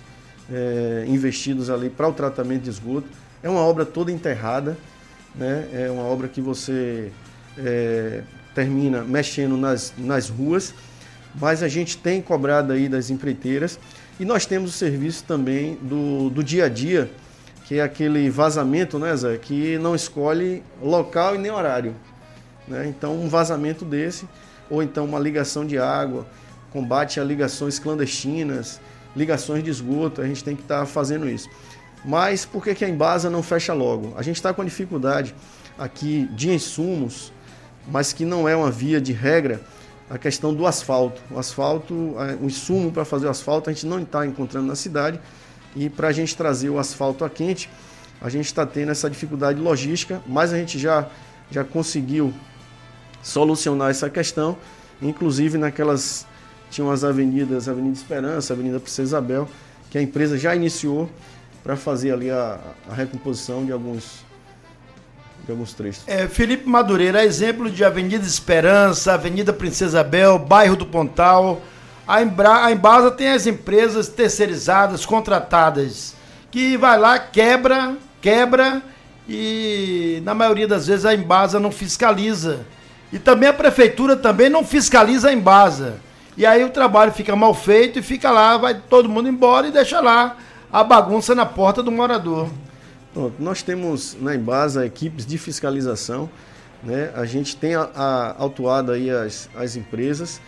é, investidos ali para o tratamento de esgoto. É uma obra toda enterrada, né, é uma obra que você é, termina mexendo nas, nas ruas, mas a gente tem cobrado aí das empreiteiras e nós temos o serviço também do, do dia a dia que é aquele vazamento, né, Zé, que não escolhe local e nem horário. Né? Então, um vazamento desse, ou então uma ligação de água, combate a ligações clandestinas, ligações de esgoto, a gente tem que estar tá fazendo isso. Mas por que, que a Embasa não fecha logo? A gente está com dificuldade aqui de insumos, mas que não é uma via de regra, a questão do asfalto. O asfalto, o insumo para fazer o asfalto a gente não está encontrando na cidade, e para a gente trazer o asfalto a quente, a gente está tendo essa dificuldade logística, mas a gente já, já conseguiu solucionar essa questão, inclusive naquelas, tinham as avenidas, Avenida Esperança, Avenida Princesa Isabel, que a empresa já iniciou para fazer ali a, a recomposição de alguns, de alguns trechos. É, Felipe Madureira, exemplo de Avenida Esperança, Avenida Princesa Isabel, bairro do Pontal. A, Embra, a Embasa tem as empresas terceirizadas, contratadas, que vai lá, quebra, quebra, e na maioria das vezes a Embasa não fiscaliza. E também a prefeitura também não fiscaliza a Embasa. E aí o trabalho fica mal feito e fica lá, vai todo mundo embora e deixa lá a bagunça na porta do morador. Pronto, nós temos na Embasa equipes de fiscalização, né? A gente tem a, a, autuado aí as, as empresas.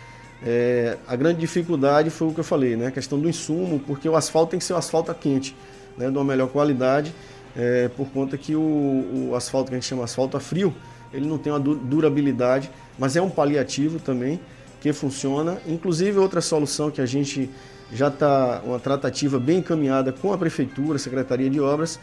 É, a grande dificuldade foi o que eu falei, né? A questão do insumo, porque o asfalto tem que ser o asfalto a quente, né? De uma melhor qualidade, é, por conta que o, o asfalto que a gente chama asfalto a frio, ele não tem uma durabilidade, mas é um paliativo também que funciona. Inclusive outra solução que a gente já está, uma tratativa bem encaminhada com a Prefeitura, Secretaria de Obras,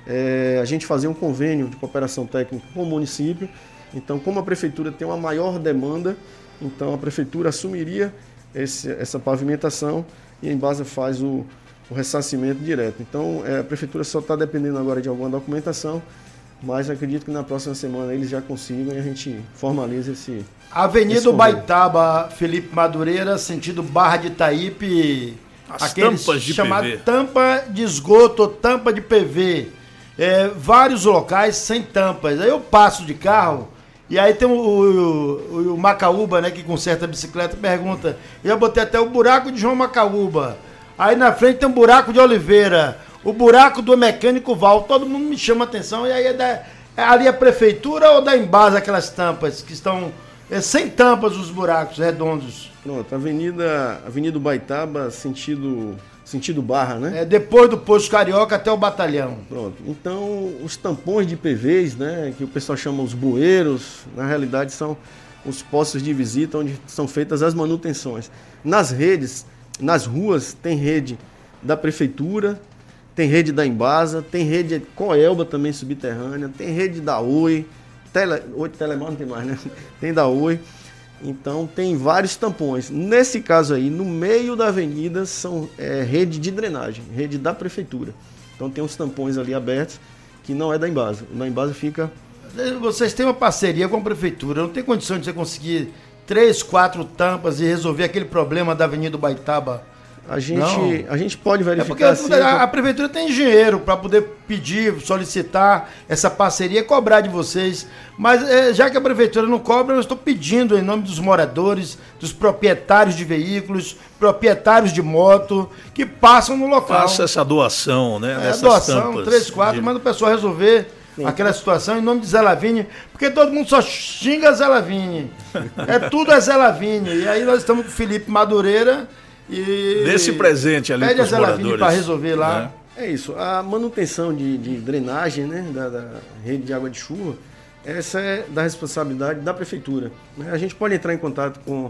é a gente fazer um convênio de cooperação técnica com o município. Então, como a Prefeitura tem uma maior demanda, então a Prefeitura assumiria esse, essa pavimentação e a Embasa faz o, o ressarcimento direto. Então, é, a Prefeitura só está dependendo agora de alguma documentação, mas acredito que na próxima semana eles já consigam e a gente formaliza esse... Avenida Ubaitaba, Felipe Madureira, sentido Barra de Itaípe, as tampas de chamado P V. Tampa de esgoto, tampa de P V. É, vários locais sem tampas. Aí eu passo de carro e aí tem o, o, o Macaúba, né, que conserta a bicicleta, pergunta. Eu já botei até o buraco de João Macaúba. Aí na frente tem um buraco de Oliveira, o buraco do mecânico Val. Todo mundo me chama a atenção. E aí é, da, é ali a prefeitura ou da Embasa aquelas tampas que estão... É sem tampas os buracos redondos. Pronto, Avenida, Avenida Ubaitaba, sentido, sentido Barra, né? É depois do Posto Carioca até o Batalhão. Pronto, então os tampões de P Vs, né, que o pessoal chama os bueiros, na realidade são os postos de visita onde são feitas as manutenções. Nas redes, nas ruas, tem rede da Prefeitura, tem rede da Embasa, tem rede Coelba também subterrânea, tem rede da Oi, Tele, Oi Telemar não tem mais, né? Tem da Oi. Então tem vários tampões. Nesse caso aí, no meio da avenida, são é, rede de drenagem, rede da Prefeitura. Então tem uns tampões ali abertos que não é da Embasa. Da Embasa fica... Vocês têm uma parceria com a Prefeitura, não tem condição de você conseguir três, quatro tampas e resolver aquele problema da Avenida Ubaitaba? A gente, a gente pode verificar... É porque a, a Prefeitura tem dinheiro para poder pedir, solicitar essa parceria, cobrar de vocês. Mas é, já que a Prefeitura não cobra, eu estou pedindo em nome dos moradores, dos proprietários de veículos, proprietários de moto, que passam no local. Faça essa doação, né? É, doação, três, quatro, de... manda o pessoal resolver Sim. aquela situação em nome de Zé Lavigne, porque todo mundo só xinga Zé Lavigne. É tudo a Zé Lavigne. E aí nós estamos com o Felipe Madureira... E desse presente ali para os moradores para resolver lá. É. é isso, a manutenção de, de drenagem, né, da, da rede de água de chuva, essa é da responsabilidade da Prefeitura. Né? A gente pode entrar em contato com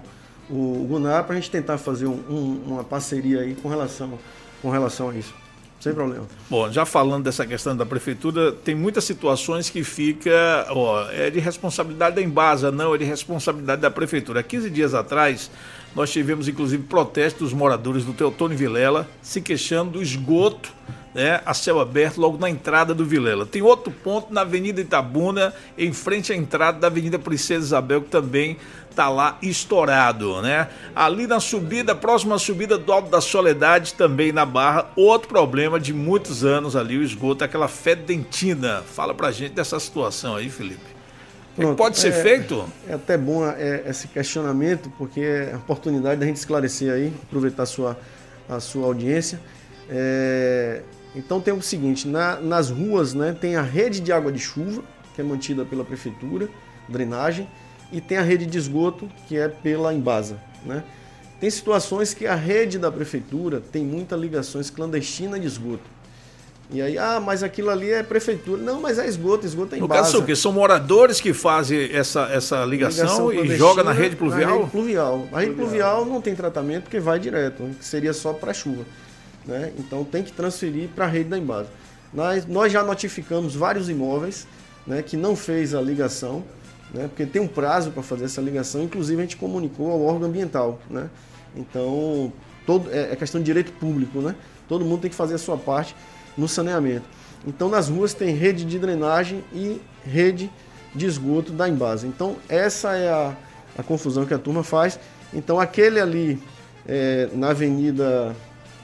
o Gunar para a gente tentar fazer um, um, uma parceria aí com relação, com relação a isso. Sem problema. Bom, já falando dessa questão da Prefeitura, tem muitas situações que fica, ó, é de responsabilidade da Embasa, não é de responsabilidade da Prefeitura. Há quinze dias atrás, nós tivemos inclusive protestos dos moradores do Teotônio Vilela se queixando do esgoto, né, a céu aberto logo na entrada do Vilela. Tem outro ponto na Avenida Itabuna, em frente à entrada da Avenida Princesa Isabel, que também está lá estourado, né? Ali na subida, próxima subida do Alto da Soledade, também na Barra, outro problema de muitos anos ali, o esgoto, aquela fedentina. Fala pra gente dessa situação aí, Felipe. Pronto, pode ser é, feito? É até bom é, esse questionamento, porque é a oportunidade da gente esclarecer aí, aproveitar a sua, a sua audiência. É, Então tem o seguinte, na, nas ruas, né, tem a rede de água de chuva, que é mantida pela prefeitura, drenagem, e tem a rede de esgoto, que é pela Embasa, né? Tem situações que a rede da prefeitura tem muitas ligações clandestinas de esgoto. E aí, ah, mas aquilo ali é prefeitura. Não, mas é esgoto, esgoto é Embasa. No caso, o quê? São moradores que fazem essa, essa ligação, ligação e jogam na rede pluvial? Na rede pluvial. A rede pluvial não tem tratamento porque vai direto, que seria só para chuva, né? Então tem que transferir para a rede da Embasa. Nós, nós já notificamos vários imóveis, né, que não fez a ligação, né, porque tem um prazo para fazer essa ligação, inclusive a gente comunicou ao órgão ambiental, né? Então, todo, é, é questão de direito público, né? Todo mundo tem que fazer a sua parte no saneamento. Então, nas ruas tem rede de drenagem e rede de esgoto da Embasa. Então, essa é a, a confusão que a turma faz. Então, aquele ali é, na Avenida...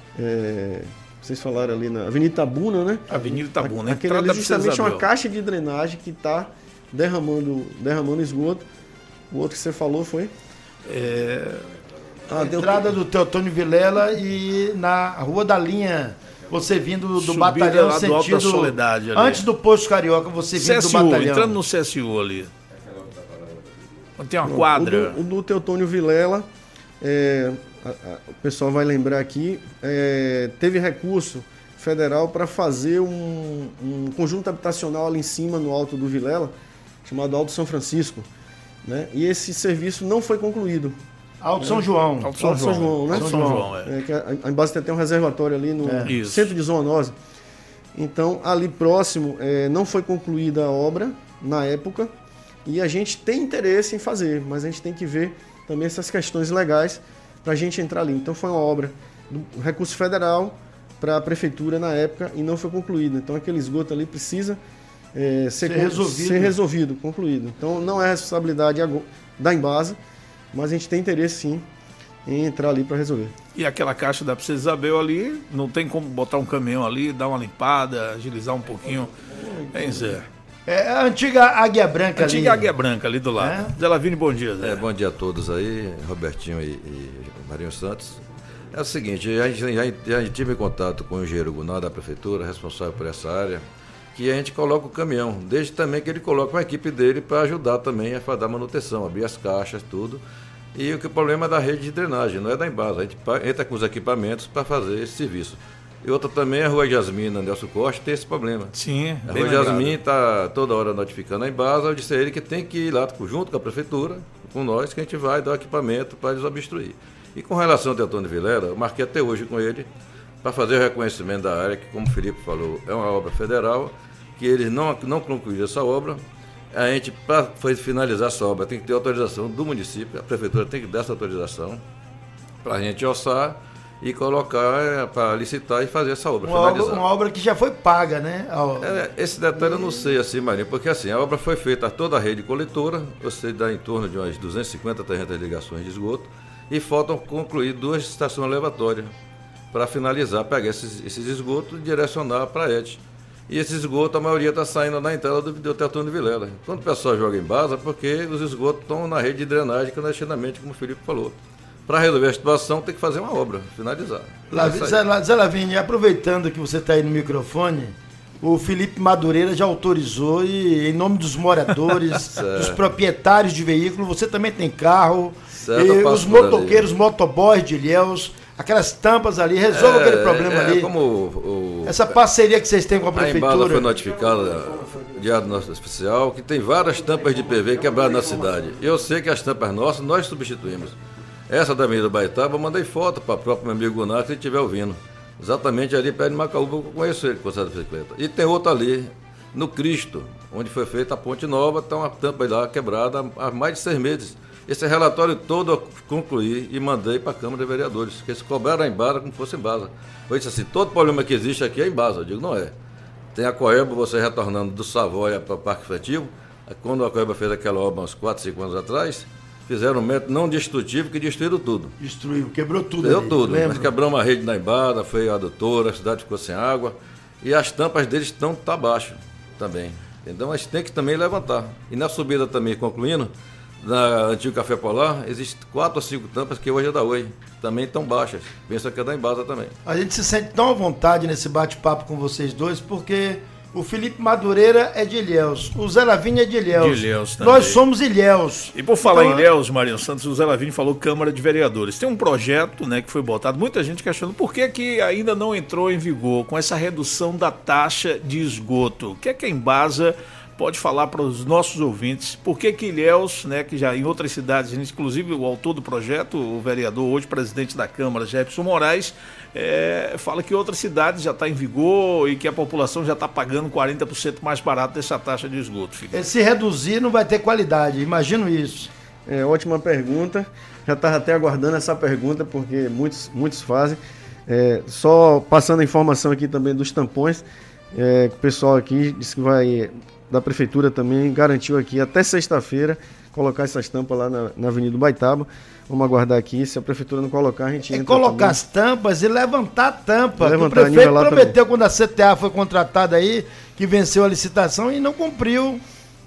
É, vocês falaram ali na Avenida Itabuna, né? Avenida Itabuna, né? Aquele ali justamente é uma caixa de drenagem que está derramando, derramando esgoto. O outro que você falou foi? É... A entrada do Teotônio Vilela e na Rua da Linha, você vindo do Subida batalhão lá sentido... do Alta Soledade ali. Antes do Posto Carioca, você vindo C S U, do batalhão. Entrando no C S U ali. Tem uma quadra. O do, o do Teotônio Vilela, é, a, a, o pessoal vai lembrar aqui, é, teve recurso federal para fazer um, um conjunto habitacional ali em cima, no alto do Vilela, chamado Alto São Francisco, né? E esse serviço não foi concluído. Alto São João. Alto São, Alto São João, né? Alto São João, é. É, que a, a Embasa tem até um reservatório ali no é. centro de zoonose. Então, ali próximo, é, não foi concluída a obra na época e a gente tem interesse em fazer, mas a gente tem que ver também essas questões legais para a gente entrar ali. Então, foi uma obra do recurso federal para a prefeitura na época e não foi concluída. Então, aquele esgoto ali precisa é, ser, ser, resolvido. ser resolvido, concluído. Então, não é responsabilidade da Embasa, mas a gente tem interesse sim em entrar ali para resolver. E aquela caixa da Princesa Isabel ali, não tem como botar um caminhão ali, dar uma limpada, agilizar um pouquinho. Hein, Zé? É a antiga Águia Branca antiga ali. Antiga Águia Branca ali do lado. É? Zé Lavini, bom dia, Zé. É, bom dia a todos aí, Robertinho e, e Marinho Santos. É o seguinte, a gente já, já tive contato com o engenheiro Gunnar da prefeitura, responsável por essa área, que a gente coloca o caminhão, desde também que ele coloca uma equipe dele para ajudar também a fazer a manutenção, abrir as caixas, tudo. E o, que o problema é da rede de drenagem, não é da Embasa. A gente entra com os equipamentos para fazer esse serviço. E outra também, a Rua Jasmina, Nelson Costa, tem esse problema. Sim, a Rua Jasmina está toda hora notificando a Embasa. Eu disse a ele que tem que ir lá junto com a prefeitura, com nós, que a gente vai dar o equipamento para desobstruir. E com relação ao Teotônio Vilela, eu marquei até hoje com ele para fazer o reconhecimento da área, que, como o Felipe falou, é uma obra federal, que eles não, não concluíram essa obra. A gente, para finalizar essa obra, tem que ter autorização do município, a prefeitura tem que dar essa autorização para a gente orçar e colocar para licitar e fazer essa obra, uma finalizar. Obra, uma obra que já foi paga, né? É, esse detalhe eu não sei assim, Marinho, porque assim, a obra foi feita a toda a rede coletora, você dá em torno de umas duzentas e cinquenta, trezentas ligações de esgoto, e faltam concluir duas estações levatórias para finalizar, pegar esses, esses esgotos e direcionar para a E T. E esse esgoto, a maioria está saindo na entrada do, do Teotônio Vilela. Quando o pessoal joga em Embasa, porque os esgotos estão na rede de drenagem clandestinamente, como o Felipe falou. Para resolver a situação, tem que fazer uma obra, finalizar. Zé, Zé Lavini, aproveitando que você está aí no microfone, o Felipe Madureira já autorizou e, em nome dos moradores, dos proprietários de veículo, você também tem carro, e os motoqueiros, motoboys de Ilhéus, aquelas tampas ali, resolva é, aquele problema é, ali. Como o, o, essa parceria que vocês têm com a prefeitura. A Embasa foi notificada, diário nosso oficial, que tem várias tampas de P V quebradas na cidade. Eu sei que as tampas nossas nós substituímos. Essa da Avenida Baitaba, eu mandei foto para o próprio meu amigo Gunnar, se ele estiver ouvindo. Exatamente ali perto de Macaúba, eu conheço ele com essa bicicleta. E tem outra ali, no Cristo, onde foi feita a ponte nova, está uma tampa lá quebrada há mais de seis meses. Esse relatório todo eu concluí e mandei para a Câmara de Vereadores, que eles cobraram a Embasa como fosse Embasa. Eu disse assim, todo problema que existe aqui é Embasa. Eu digo, não é. Tem a Coeba, você retornando do Savoia para o Parque Infantil, quando a Coeba fez aquela obra uns quatro, cinco anos atrás, fizeram um método não destrutivo que destruíram tudo. Destruiu, quebrou tudo. Deu ali, tudo, lembra? mas quebramos a rede da Embasa, foi a adutora, a cidade ficou sem água, e as tampas deles estão tá baixo também. Então a gente tem que também levantar. E na subida também, concluindo, na antigo Café Polar, existem quatro ou cinco tampas que hoje é da Oi, também estão baixas. Pensa que é da Embasa também. A gente se sente tão à vontade nesse bate-papo com vocês dois, porque o Felipe Madureira é de Ilhéus, o Zé Lavínia é de Ilhéus. De Ilhéus também. Nós somos Ilhéus. E por falar então, em Ilhéus, Marinho Santos, o Zé Lavínia falou Câmara de Vereadores. Tem um projeto, né, que foi botado, muita gente questionando por que, que ainda não entrou em vigor com essa redução da taxa de esgoto. O que é que a Embasa pode falar para os nossos ouvintes? Por que que Ilhéus, né, que já em outras cidades, inclusive o autor do projeto, o vereador, hoje presidente da Câmara, Jefferson Moraes, é, fala que outras cidades já está em vigor e que a população já está pagando quarenta por cento mais barato dessa taxa de esgoto. Filho. Se reduzir não vai ter qualidade, imagino isso. É, ótima pergunta, já estava até aguardando essa pergunta, porque muitos, muitos fazem. É, só passando a informação aqui também dos tampões, é, o pessoal aqui disse que vai... da Prefeitura também garantiu aqui até sexta-feira colocar essas tampas lá na, na Avenida Baitaba. Vamos aguardar aqui, se a Prefeitura não colocar, a gente é entra colocar também. as tampas e levantar a tampa. Levantar, o prefeito prometeu também. Quando a C T A foi contratada aí, que venceu a licitação e não cumpriu.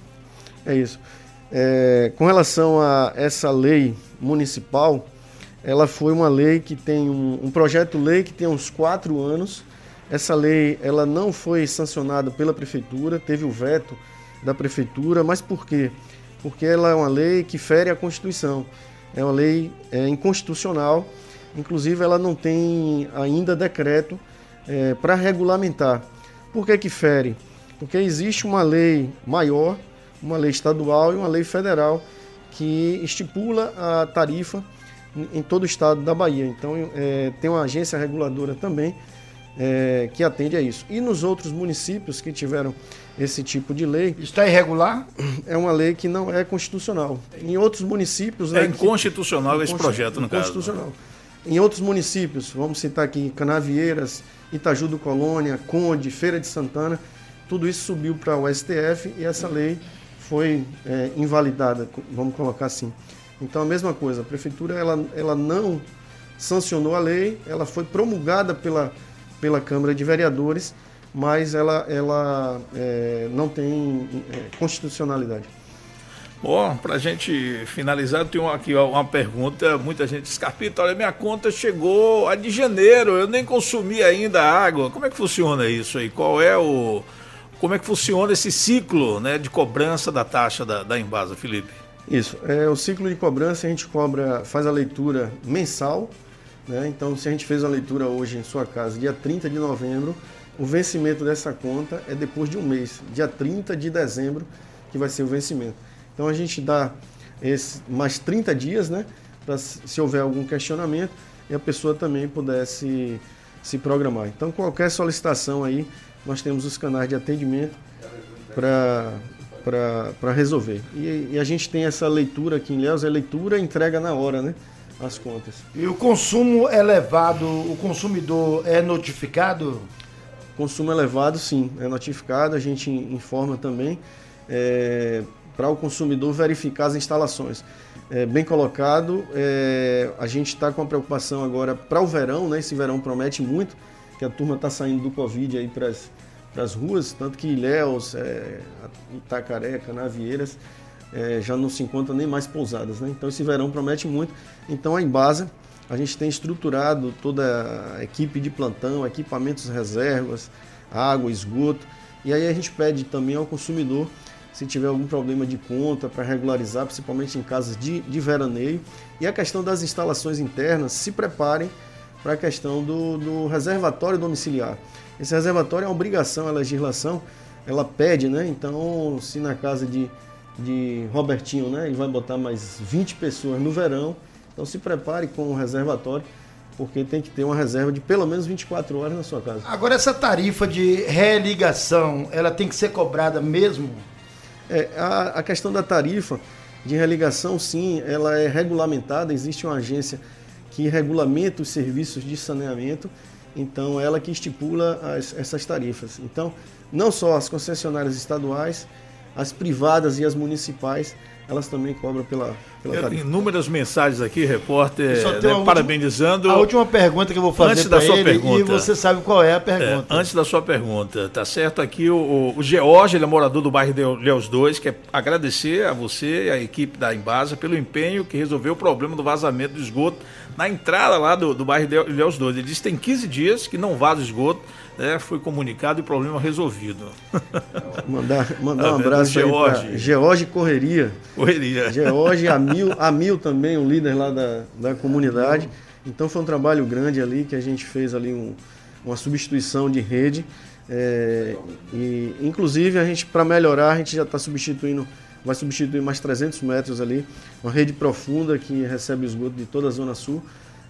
É isso. É, com relação a essa lei municipal, ela foi uma lei que tem um, um projeto-lei que tem uns quatro anos. Essa lei ela não foi sancionada pela Prefeitura, teve o veto da Prefeitura, mas por quê? Porque ela é uma lei que fere a Constituição, é uma lei é, inconstitucional, inclusive ela não tem ainda decreto é, para regulamentar. Por que que fere? Porque existe uma lei maior, uma lei estadual e uma lei federal que estipula a tarifa em, em todo o estado da Bahia. Então é, tem uma agência reguladora também, É, que atende a isso. E nos outros municípios que tiveram esse tipo de lei... Está irregular? É uma lei que não é constitucional. Em outros municípios... É né, inconstitucional que, esse projeto, no caso. Em outros municípios, vamos citar aqui Canavieiras, Itaju do Colônia, Conde, Feira de Santana, tudo isso subiu para o S T F e essa lei foi é, invalidada, vamos colocar assim. Então a mesma coisa, a Prefeitura ela, ela não sancionou a lei, ela foi promulgada pela... pela Câmara de Vereadores, mas ela, ela é, não tem é, constitucionalidade. Bom, para a gente finalizar, eu tenho aqui ó, uma pergunta, muita gente diz, Carpito, olha, minha conta chegou a de janeiro, eu nem consumi ainda a água, como é que funciona isso aí? Qual é o... Como é que funciona esse ciclo, né, de cobrança da taxa da, da Embasa, Felipe? Isso, é, o ciclo de cobrança a gente cobra, faz a leitura mensal, né? Então, se a gente fez a leitura hoje em sua casa, dia trinta de novembro, o vencimento dessa conta é depois de um mês, dia trinta de dezembro, que vai ser o vencimento. Então, a gente dá esse, mais trinta dias, né, para se houver algum questionamento e a pessoa também pudesse se programar. Então, qualquer solicitação aí, nós temos os canais de atendimento para resolver. E, e a gente tem essa leitura aqui em Ilhéus, é leitura e entrega na hora, né? As contas. E o consumo elevado, o consumidor é notificado? Consumo elevado, sim, é notificado, a gente informa também é, para o consumidor verificar as instalações. É, bem colocado, é, a gente está com a preocupação agora para o verão, né? Esse verão promete muito, que a turma está saindo do Covid aí para as ruas, tanto que Ilhéus, é, Itacaré, Canavieiras, É, já não se encontra nem mais pousadas, né? Então esse verão promete muito. Então a Embasa, a gente tem estruturado toda a equipe de plantão, equipamentos reservas, água, esgoto, e aí a gente pede também ao consumidor, se tiver algum problema de conta para regularizar, principalmente em casas de, de veraneio, e a questão das instalações internas, se preparem para a questão do, do reservatório domiciliar. Esse reservatório é uma obrigação, a legislação, ela pede, né? Então, se na casa de de Robertinho, né? Ele vai botar mais vinte pessoas no verão, então se prepare com o reservatório, porque tem que ter uma reserva de pelo menos vinte e quatro horas na sua casa. Agora, essa tarifa de religação, ela tem que ser cobrada mesmo? É, a, a questão da tarifa de religação, sim, ela é regulamentada, existe uma agência que regulamenta os serviços de saneamento, então ela que estipula as, essas tarifas. Então, não só as concessionárias estaduais, as privadas e as municipais, elas também cobram pela, pela Eu tarifa. tenho inúmeras mensagens aqui, repórter, Só né, tem uma última- parabenizando. A última pergunta que eu vou fazer Antes da para sua ele, pergunta. e você sabe qual é a pergunta. É, antes da sua pergunta, tá certo? Aqui o, o, o George, ele é morador do bairro de Ilhéus dois, quer agradecer a você e a equipe da Embasa pelo empenho que resolveu o problema do vazamento do esgoto na entrada lá do, do bairro de Ilhéus dois. Ele disse que tem quinze dias que não vaza esgoto, né? Foi comunicado e o problema resolvido. Mandar, mandar um Tá vendo? abraço aí George. para George Correria. Correria. George, Amil, Amil também, um líder lá da, da comunidade. Então foi um trabalho grande ali que a gente fez ali um, uma substituição de rede. É, e inclusive a gente, para melhorar, a gente já está substituindo, vai substituir mais trezentos metros ali, uma rede profunda que recebe esgoto de toda a Zona Sul.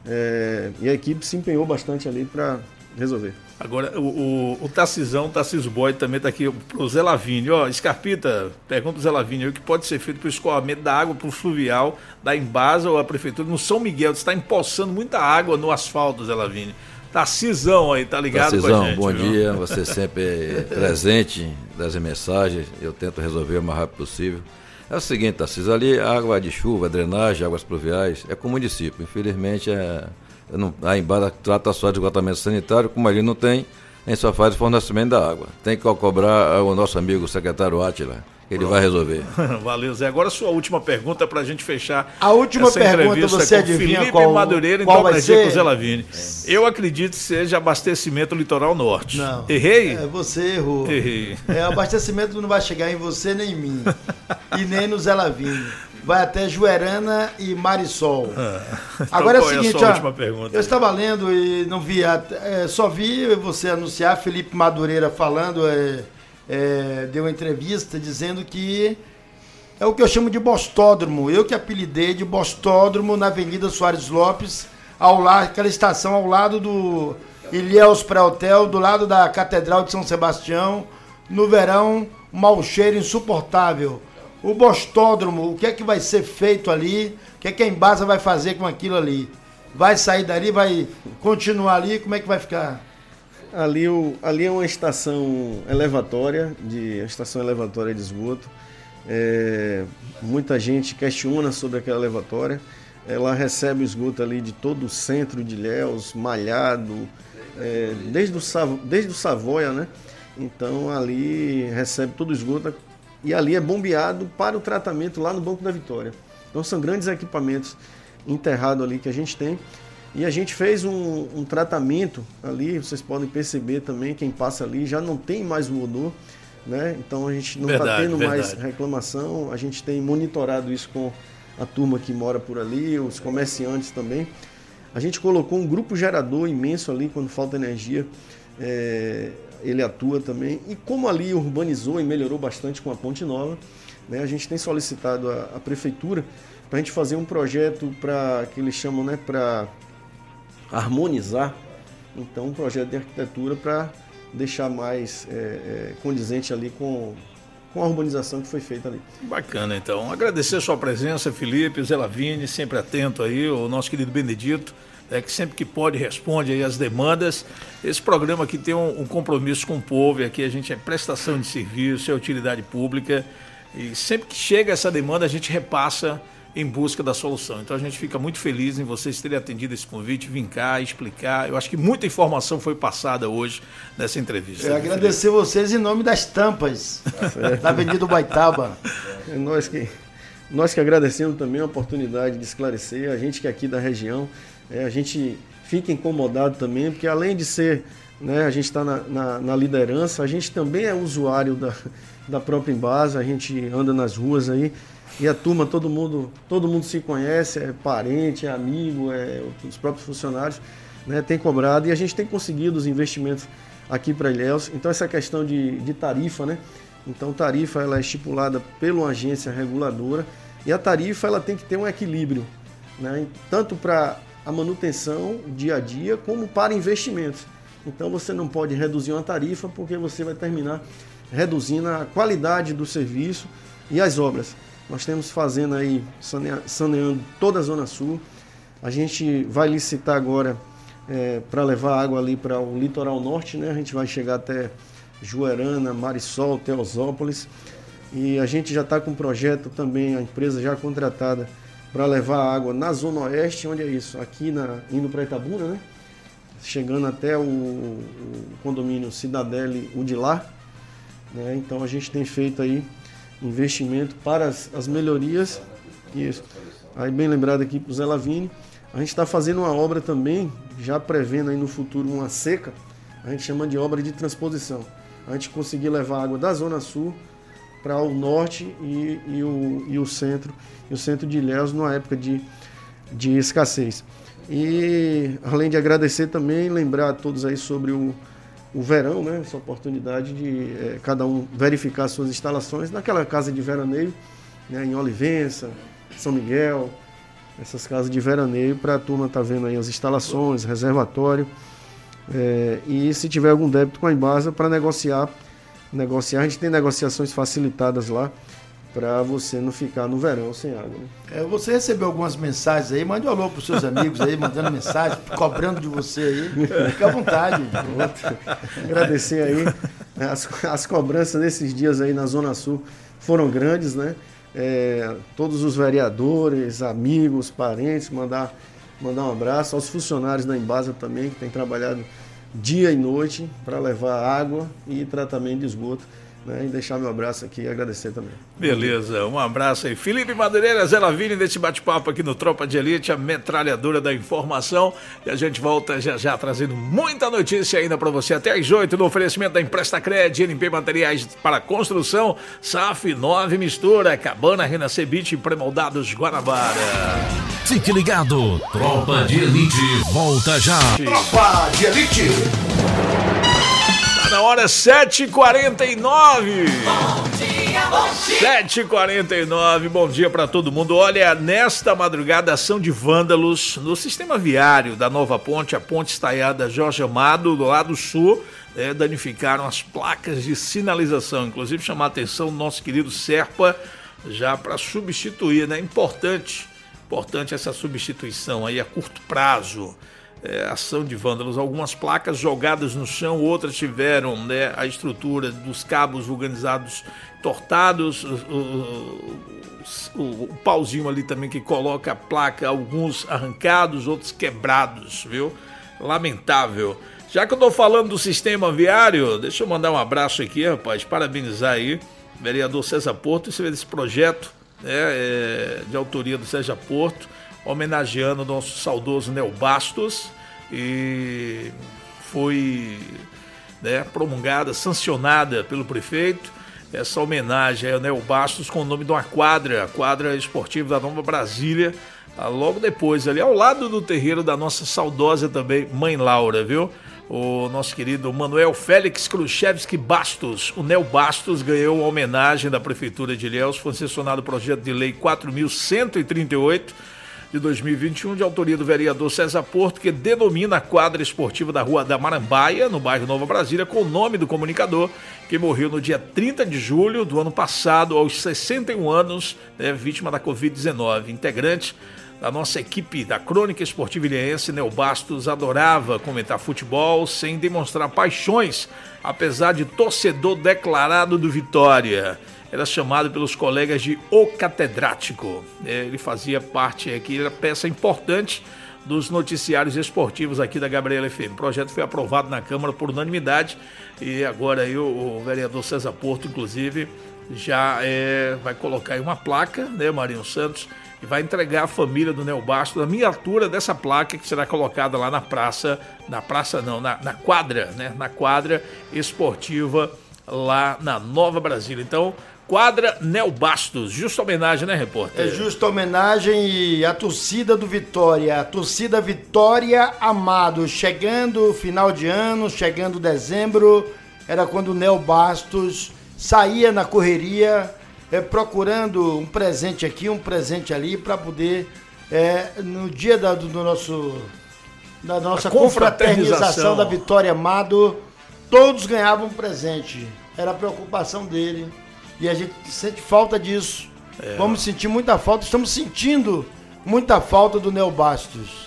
É, e a equipe se empenhou bastante ali para resolver. Agora, o, o, o Tarcisão, o Tarcísio Boy também está aqui pro Zé Lavínia. Ó, Scarpita, pergunta pro Zé Lavínia, o que pode ser feito para o escoamento da água para o fluvial da Embasa ou a prefeitura no São Miguel? Está empoçando muita água no asfalto, Zé Lavínia. Tarcisão aí, tá ligado Tarcisão, com a gente? bom viu? dia, você sempre é presente das mensagens, eu tento resolver o mais rápido possível. É o seguinte, Tarcísio, ali água de chuva, drenagem, águas pluviais, é com o município. Infelizmente, é, não, a Embasa trata só de esgotamento sanitário, como ali não tem, a gente só faz o fornecimento da água. Tem que cobrar o nosso amigo, o secretário Átila, que ele vai resolver. Valeu, Zé. Agora a sua última pergunta para a gente fechar. A última essa pergunta, entrevista você com adivinha Felipe qual- Madureira em qual vai Dobradinha ser? com o Zé Lavínia. Eu acredito que seja abastecimento litoral norte. Não. Errei? É, você errou. Errei. É, o abastecimento não vai chegar em você nem em mim. E nem no Zé Lavínia. Vai até Juerana e Marisol. Ah, então Agora é o qual seguinte, a sua ó, última pergunta? eu estava lendo e não vi, é, só vi você anunciar, Felipe Madureira falando, é, é, deu uma entrevista dizendo que é o que eu chamo de bostódromo, eu que apelidei de bostódromo na Avenida Soares Lopes, ao lado, aquela estação ao lado do Ilhéus Pré-Hotel, do lado da Catedral de São Sebastião, no verão, um mau cheiro insuportável. O bostódromo, o que é que vai ser feito ali? O que é que a Embasa vai fazer com aquilo ali? Vai sair dali, vai continuar ali? Como é que vai ficar? Ali, o, ali é uma estação elevatória, de, uma estação elevatória de esgoto. É, muita gente questiona sobre aquela elevatória. Ela recebe o esgoto ali de todo o centro de Ilhéus, Malhado, é, desde, o Savo, desde o Savoia, né? Então ali recebe todo o esgoto e ali é bombeado para o tratamento lá no Banco da Vitória. Então são grandes equipamentos enterrados ali que a gente tem. E a gente fez um, um tratamento ali, vocês podem perceber também, quem passa ali já não tem mais o odor, né? Então a gente não está tendo verdade. mais reclamação, a gente tem monitorado isso com a turma que mora por ali, os comerciantes também. A gente colocou um grupo gerador imenso ali quando falta energia, é, ele atua também. E como ali urbanizou e melhorou bastante com a Ponte Nova, né, a gente tem solicitado a, a prefeitura para a gente fazer um projeto para, que eles chamam, né, para harmonizar, então um projeto de arquitetura para deixar mais é, é, condizente ali com, com a urbanização que foi feita ali. Bacana, então. Agradecer a sua presença, Felipe, o Zé Lavínia, sempre atento aí, o nosso querido Benedito, é, que sempre que pode responde aí as demandas. Esse programa aqui tem um, um compromisso com o povo, e aqui a gente é prestação de serviço, é utilidade pública, e sempre que chega essa demanda a gente repassa em busca da solução. Então a gente fica muito feliz em vocês terem atendido esse convite, vir cá, explicar. Eu acho que muita informação foi passada hoje nessa entrevista. Eu agradecer vocês em nome das tampas da Avenida Baitaba. É nós que, nós que agradecemos também a oportunidade de esclarecer, a gente que é aqui da região, é, a gente fica incomodado também, porque além de ser, né, a gente está na, na, na liderança, a gente também é usuário da, da própria Embasa, a gente anda nas ruas aí, e a turma, todo mundo, todo mundo se conhece, é parente, é amigo, é os próprios funcionários, né, tem cobrado, e a gente tem conseguido os investimentos aqui para Ilhéus. Então essa questão de, de tarifa, né? Então tarifa ela é estipulada pela agência reguladora, e a tarifa ela tem que ter um equilíbrio, né, tanto para a manutenção dia a dia, como para investimentos. Então você não pode reduzir uma tarifa, porque você vai terminar reduzindo a qualidade do serviço e as obras. Nós temos fazendo aí, saneando toda a Zona Sul. A gente vai licitar agora é, para levar água ali para o litoral norte, né? A gente vai chegar até Juerana, Marisol, Teosópolis. E a gente já está com um projeto também, a empresa já contratada para levar água na Zona Oeste. Onde é isso? Aqui na, indo para Itabuna, né? Chegando até o, o condomínio Cidadele Udilar, né? Então a gente tem feito aí investimento para as, as melhorias. Isso. Aí bem lembrado aqui para o Zé Lavini. A gente está fazendo uma obra também, já prevendo aí no futuro uma seca, a gente chama de obra de transposição. A gente conseguir levar água da Zona Sul para o norte e, e, o, e o centro, e o centro de Ilhéus numa época de, de escassez. E além de agradecer também, lembrar a todos aí sobre o, o verão, né? Essa oportunidade de é, cada um verificar suas instalações naquela casa de veraneio, né? Em Olivença, São Miguel, essas casas de veraneio, para a turma estar tá vendo aí as instalações, reservatório, é, e se tiver algum débito com a Embasa para negociar, negociar, a gente tem negociações facilitadas lá, para você não ficar no verão sem água. Né? É, você recebeu algumas mensagens aí, mande um alô para os seus amigos aí, mandando mensagem, cobrando de você aí, fica à vontade. Agradecer aí, as, as cobranças nesses dias aí na Zona Sul foram grandes, né? É, todos os vereadores, amigos, parentes, mandar, mandar um abraço aos funcionários da Embasa também, que têm trabalhado dia e noite para levar água e tratamento de esgoto, né? E deixar meu abraço aqui e agradecer também. Beleza, um abraço aí. Felipe Madureira, Zé Lavini, desse bate-papo aqui no Tropa de Elite, a metralhadora da informação. E a gente volta já já trazendo muita notícia ainda para você até às oito, no oferecimento da Emprestacred, N P Materiais para Construção, S A F nove Mistura, Cabana, Renascer Beach e Premoldados Guanabara. Fique ligado, Tropa de Elite volta já. Tropa de Elite. Na hora sete e quarenta e nove. Bom dia, bom dia. sete e quarenta e nove, bom dia para todo mundo. Olha, nesta madrugada, ação de vândalos no sistema viário da Nova Ponte, a Ponte Estaiada Jorge Amado, do lado sul, é, danificaram as placas de sinalização. Inclusive, chamar a atenção do nosso querido Serpa, já para substituir, né? Importante, importante essa substituição aí a curto prazo. É, ação de vândalos, algumas placas jogadas no chão, outras tiveram, né, a estrutura dos cabos vulcanizados tortados, o, o, o, o pauzinho ali também que coloca a placa, alguns arrancados, outros quebrados, viu? Lamentável. Já que eu tô falando do sistema viário, deixa eu mandar um abraço aqui, rapaz, parabenizar aí o vereador César Porto, esse, esse projeto, né, é, de autoria do César Porto, homenageando o nosso saudoso Nel Bastos, e foi, né, promulgada, sancionada pelo prefeito, essa homenagem ao Nel Bastos com o nome de uma quadra, a quadra esportiva da Nova Brasília, logo depois, ali ao lado do terreiro da nossa saudosa também Mãe Laura, viu? O nosso querido Manuel Félix Khrushchevski Bastos, o Nel Bastos, ganhou uma homenagem da Prefeitura de Ilhéus, foi sancionado o projeto de lei quatro mil cento e trinta e oito, de dois mil e vinte e um, de autoria do vereador César Porto, que denomina a quadra esportiva da Rua da Marambaia, no bairro Nova Brasília, com o nome do comunicador, que morreu no dia trinta de julho do ano passado, aos sessenta e um anos, né, vítima da covid dezenove. Integrante da nossa equipe da Crônica Esportiva Ilhéense, Nel Bastos adorava comentar futebol sem demonstrar paixões, apesar de torcedor declarado do Vitória. Era chamado pelos colegas de O Catedrático. Ele fazia parte aqui, era peça importante dos noticiários esportivos aqui da Gabriela F M. O projeto foi aprovado na Câmara por unanimidade e agora aí o, o vereador César Porto, inclusive, já é, vai colocar aí uma placa, né, Marinho Santos, e vai entregar à família do Nel Bastos a miniatura dessa placa que será colocada lá na praça, na praça não, na, na quadra, né, na quadra esportiva lá na Nova Brasília. Então, quadra Nel Bastos, justa homenagem, né, repórter? É justa homenagem e a torcida do Vitória, a torcida Vitória Amado, chegando final de ano, chegando dezembro, era quando o Nel Bastos saía na correria, é, procurando um presente aqui, um presente ali, para poder, é, no dia da, do, do nosso, da nossa confraternização. confraternização da Vitória Amado, todos ganhavam um presente, era a preocupação dele. E a gente sente falta disso. É. Vamos sentir muita falta. Estamos sentindo muita falta do Nel Bastos.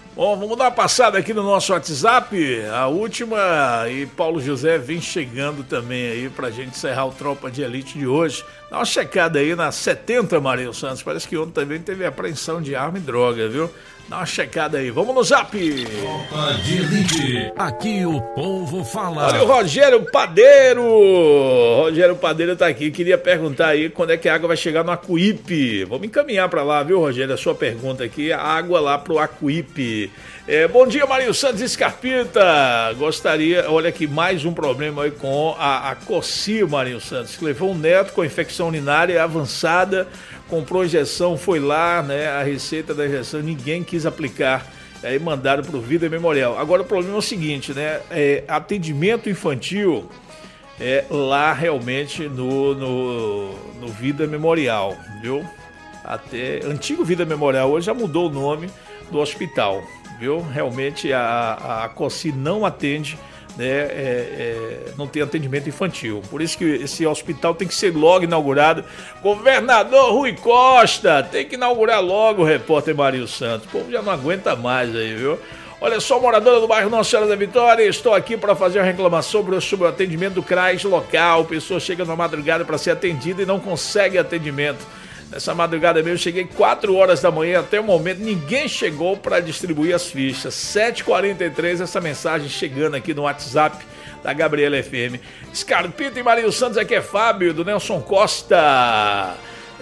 Bom, vamos dar uma passada aqui no nosso WhatsApp, a última, e Paulo José vem chegando também aí pra gente encerrar o Tropa de Elite de hoje. Dá uma checada aí na setenta, Marinho Santos, parece que ontem também teve apreensão de arma e droga, viu? Dá uma checada aí, vamos no Zap! Tropa de Elite, aqui o povo fala. Olha o Rogério Padeiro, Rogério Padeiro tá aqui, queria perguntar aí quando é que a água vai chegar no Acuípe. Vamos encaminhar pra lá, viu, Rogério, a sua pergunta aqui, a água lá pro Acuípe. É, bom dia, Marinho Santos Escarpita, gostaria, olha aqui, mais um problema aí com a, a Cossi, Marinho Santos, que levou um neto com infecção urinária avançada, comprou injeção, foi lá, né, a receita da injeção, ninguém quis aplicar, aí mandaram pro Vida Memorial. Agora o problema é o seguinte, né, é, atendimento infantil é lá realmente no, no, no Vida Memorial, viu? Até, antigo Vida Memorial, hoje já mudou o nome do hospital, viu? Realmente a, a Cossi não atende, né, é, é, não tem atendimento infantil. Por isso que esse hospital tem que ser logo inaugurado. Governador Rui Costa, tem que inaugurar logo o repórter Marinho Santos. O povo já não aguenta mais aí, viu? Olha só, moradora do bairro Nossa Senhora da Vitória, estou aqui para fazer uma reclamação sobre, sobre o atendimento do C R A S local. Pessoa chega na madrugada para ser atendida e não consegue atendimento. Nessa madrugada mesmo, eu cheguei quatro horas da manhã, até o momento ninguém chegou para distribuir as fichas. sete e quarenta e três, essa mensagem chegando aqui no WhatsApp da Gabriela F M. Escarpita e Marinho Santos, aqui é Fábio, do Nelson Costa.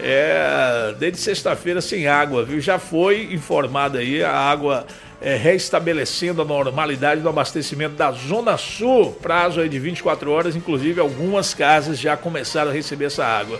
É, desde sexta-feira sem água, viu? Já foi informada aí a água é, restabelecendo a normalidade do abastecimento da Zona Sul. Prazo aí de vinte e quatro horas, inclusive algumas casas já começaram a receber essa água.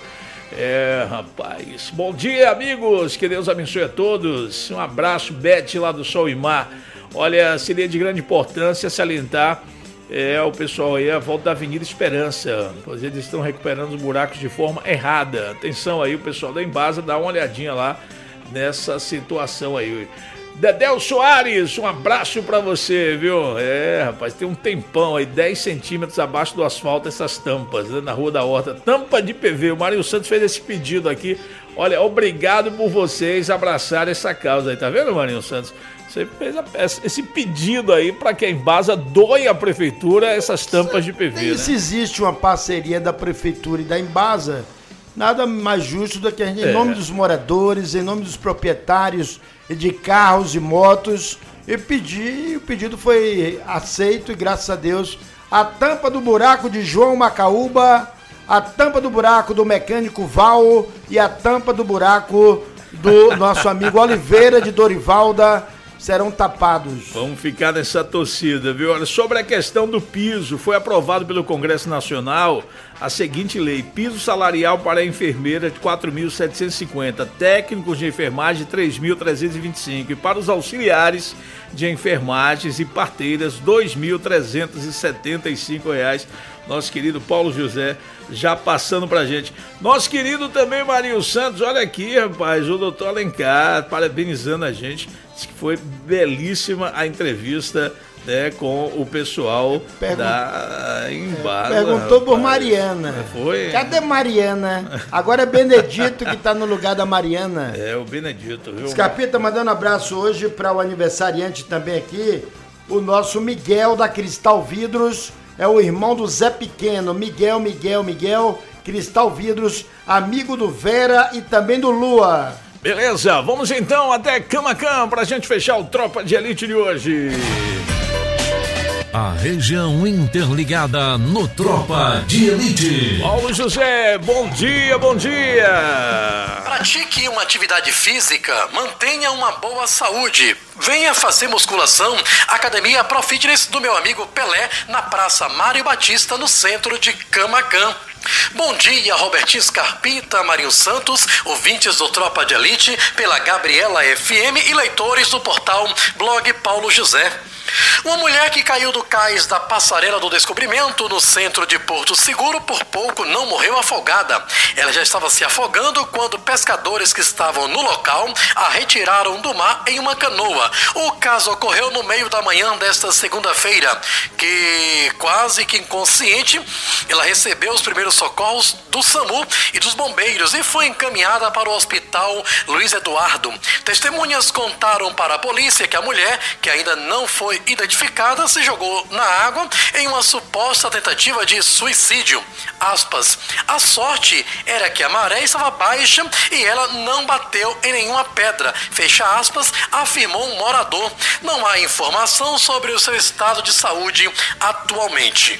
É, rapaz, bom dia, amigos, que Deus abençoe a todos, um abraço, Beth lá do Sol e Mar. Olha, seria de grande importância salientar é, o pessoal aí a volta da Avenida Esperança, pois eles estão recuperando os buracos de forma errada. Atenção aí, o pessoal da Embasa, dá uma olhadinha lá nessa situação aí. Dedéu Soares, um abraço pra você, viu? É, rapaz, tem um tempão aí, dez centímetros abaixo do asfalto, essas tampas, né, na Rua da Horta. Tampa de P V, o Marinho Santos fez esse pedido aqui. Olha, obrigado por vocês abraçarem essa causa aí, tá vendo, Marinho Santos? Você fez esse pedido aí pra que a Embasa doe à prefeitura essas tampas de P V, e né? se existe uma parceria da prefeitura e da Embasa, nada mais justo do que a gente, em É. nome dos moradores, em nome dos proprietários de carros e motos, e pedir, o pedido foi aceito e graças a Deus, a tampa do buraco de João Macaúba, a tampa do buraco do mecânico Val e a tampa do buraco do nosso amigo Oliveira de Dorivalda serão tapados. Vamos ficar nessa torcida, viu? Olha, sobre a questão do piso, foi aprovado pelo Congresso Nacional a seguinte lei: piso salarial para a enfermeira de quatro mil setecentos e cinquenta, técnicos de enfermagem de três mil trezentos e vinte e cinco e para os auxiliares de enfermagens e parteiras dois mil trezentos e setenta e cinco reais. Nosso querido Paulo José já passando pra gente. Nosso querido também Marinho Santos, olha aqui, rapaz, o doutor Alencar parabenizando a gente. Diz que foi belíssima a entrevista, né, com o pessoal Pergun- da Embasa. Perguntou por rapaz. Mariana. Foi? Cadê Mariana? Agora é Benedito que tá no lugar da Mariana. É, o Benedito, viu? Escapita, mandando um abraço hoje para o aniversariante também aqui, o nosso Miguel da Cristal Vidros, é o irmão do Zé Pequeno, Miguel, Miguel, Miguel, Cristal Vidros, amigo do Vera e também do Lua. Beleza, vamos então até Camacan pra gente fechar o Tropa de Elite de hoje. A região interligada no Tropa de Elite. Paulo José, bom dia, bom dia. Pratique uma atividade física, mantenha uma boa saúde. Venha fazer musculação, Academia Pro Fitness do meu amigo Pelé, na Praça Mário Batista, no centro de Camacan. Bom dia, Robertinho Scarpita, Marinho Santos, ouvintes do Tropa de Elite, pela Gabriela F M e leitores do portal Blog Paulo José. Uma mulher que caiu do cais da Passarela do Descobrimento, no centro de Porto Seguro, por pouco não morreu afogada. Ela já estava se afogando quando pescadores que estavam no local a retiraram do mar em uma canoa. O caso ocorreu no meio da manhã desta segunda-feira, que quase que inconsciente, ela recebeu os primeiros socorros do SAMU e dos bombeiros e foi encaminhada para o Hospital Luiz Eduardo. Testemunhas contaram para a polícia que a mulher, que ainda não foi identificada, se jogou na água em uma suposta tentativa de suicídio. Aspas. A sorte era que a maré estava baixa e ela não bateu em nenhuma pedra. Fecha aspas, afirmou um morador. Não há informação sobre o seu estado de saúde atualmente.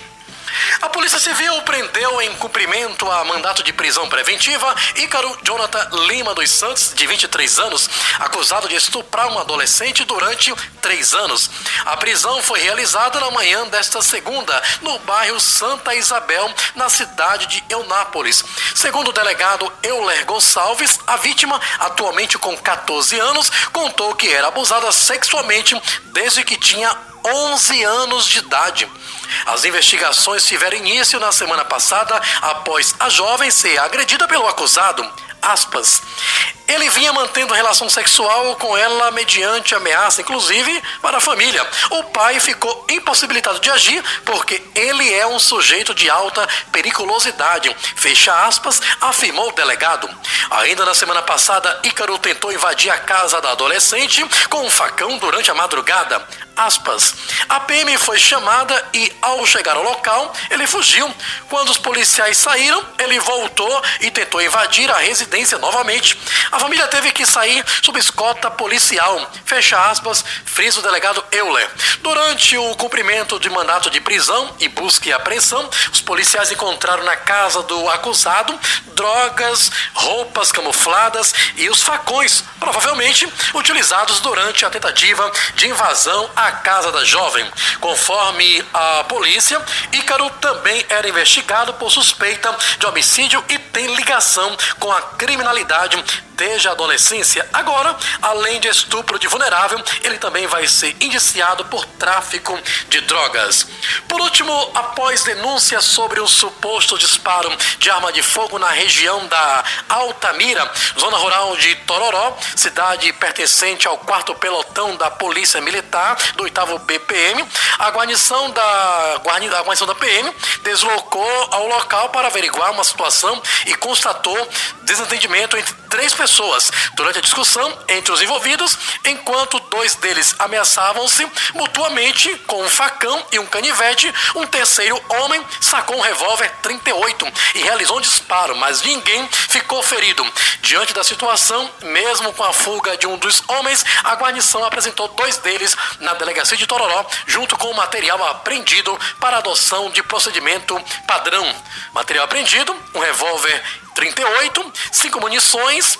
A Polícia Civil prendeu em cumprimento a mandato de prisão preventiva Ícaro Jonathan Lima dos Santos, de vinte e três anos, acusado de estuprar uma adolescente durante três anos. A prisão foi realizada na manhã desta segunda, no bairro Santa Isabel, na cidade de Eunápolis. Segundo o delegado Euler Gonçalves, a vítima, atualmente com catorze anos, contou que era abusada sexualmente desde que tinha onze anos de idade. As investigações tiveram início na semana passada após a jovem ser agredida pelo acusado. Aspas. Ele vinha mantendo relação sexual com ela mediante ameaça, inclusive para a família. O pai ficou impossibilitado de agir porque ele é um sujeito de alta periculosidade. Fecha aspas, afirmou o delegado. Ainda na semana passada, Ícaro tentou invadir a casa da adolescente com um facão durante a madrugada. Aspas. A P M foi chamada e, ao chegar ao local, ele fugiu. Quando os policiais saíram, ele voltou e tentou invadir a residência novamente. A família teve que sair sob escolta policial. Fecha aspas, frisa o delegado Euler. Durante o cumprimento de mandato de prisão e busca e apreensão, os policiais encontraram na casa do acusado drogas, roupas camufladas e os facões, provavelmente utilizados durante a tentativa de invasão à casa da jovem. Conforme a polícia, Ícaro também era investigado por suspeita de homicídio e tem ligação com a criminalidade desde a adolescência. Agora, além de estupro de vulnerável, ele também vai ser indiciado por tráfico de drogas. Por último, após denúncias sobre um suposto disparo de arma de fogo na região da Altamira, zona rural de Tororó, cidade pertencente ao quarto pelotão da Polícia Militar do oitavo B P M, a guarnição da, a guarnição da P M deslocou ao local para averiguar uma situação e constatou desentendimento entre três pessoas durante a discussão entre os envolvidos, enquanto dois deles ameaçavam-se mutuamente com um facão e um canivete. Um terceiro homem sacou um revólver trinta e oito e realizou um disparo, mas ninguém ficou ferido. Diante da situação, mesmo com a fuga de um dos homens, a guarnição apresentou dois deles na delegacia de Tororó, junto com o material apreendido para adoção de procedimento padrão. Material apreendido, um revólver trinta e oito, cinco munições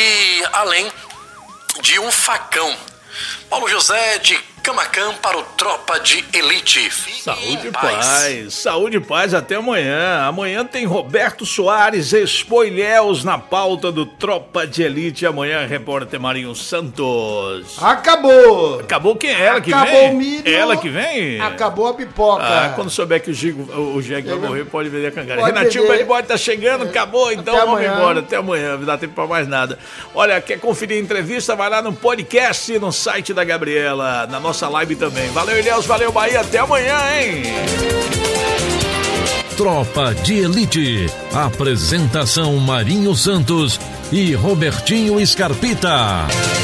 e além de um facão. Paulo José de Camacan para o Tropa de Elite. Saúde e paz. paz. Saúde e paz até amanhã. Amanhã tem Roberto Soares, Expo Ilhéus na pauta do Tropa de Elite. Amanhã, repórter Marinho Santos. Acabou. Acabou quem? Ela que Acabou vem? o milho. Ela que vem? Acabou a pipoca. Ah, quando souber que o Gigo, o Jegue vai morrer, pode vender a cangalha. Pode Renatinho vender. Bad Boy tá chegando, acabou, então Até vamos amanhã. embora. Até amanhã, não dá tempo pra mais nada. Olha, quer conferir a entrevista? Vai lá no podcast, no site da Gabriela, na nossa live também. Valeu, Ilhéus, valeu, Bahia, até amanhã, hein? Tropa de Elite. Apresentação Marinho Santos e Robertinho Scarpita.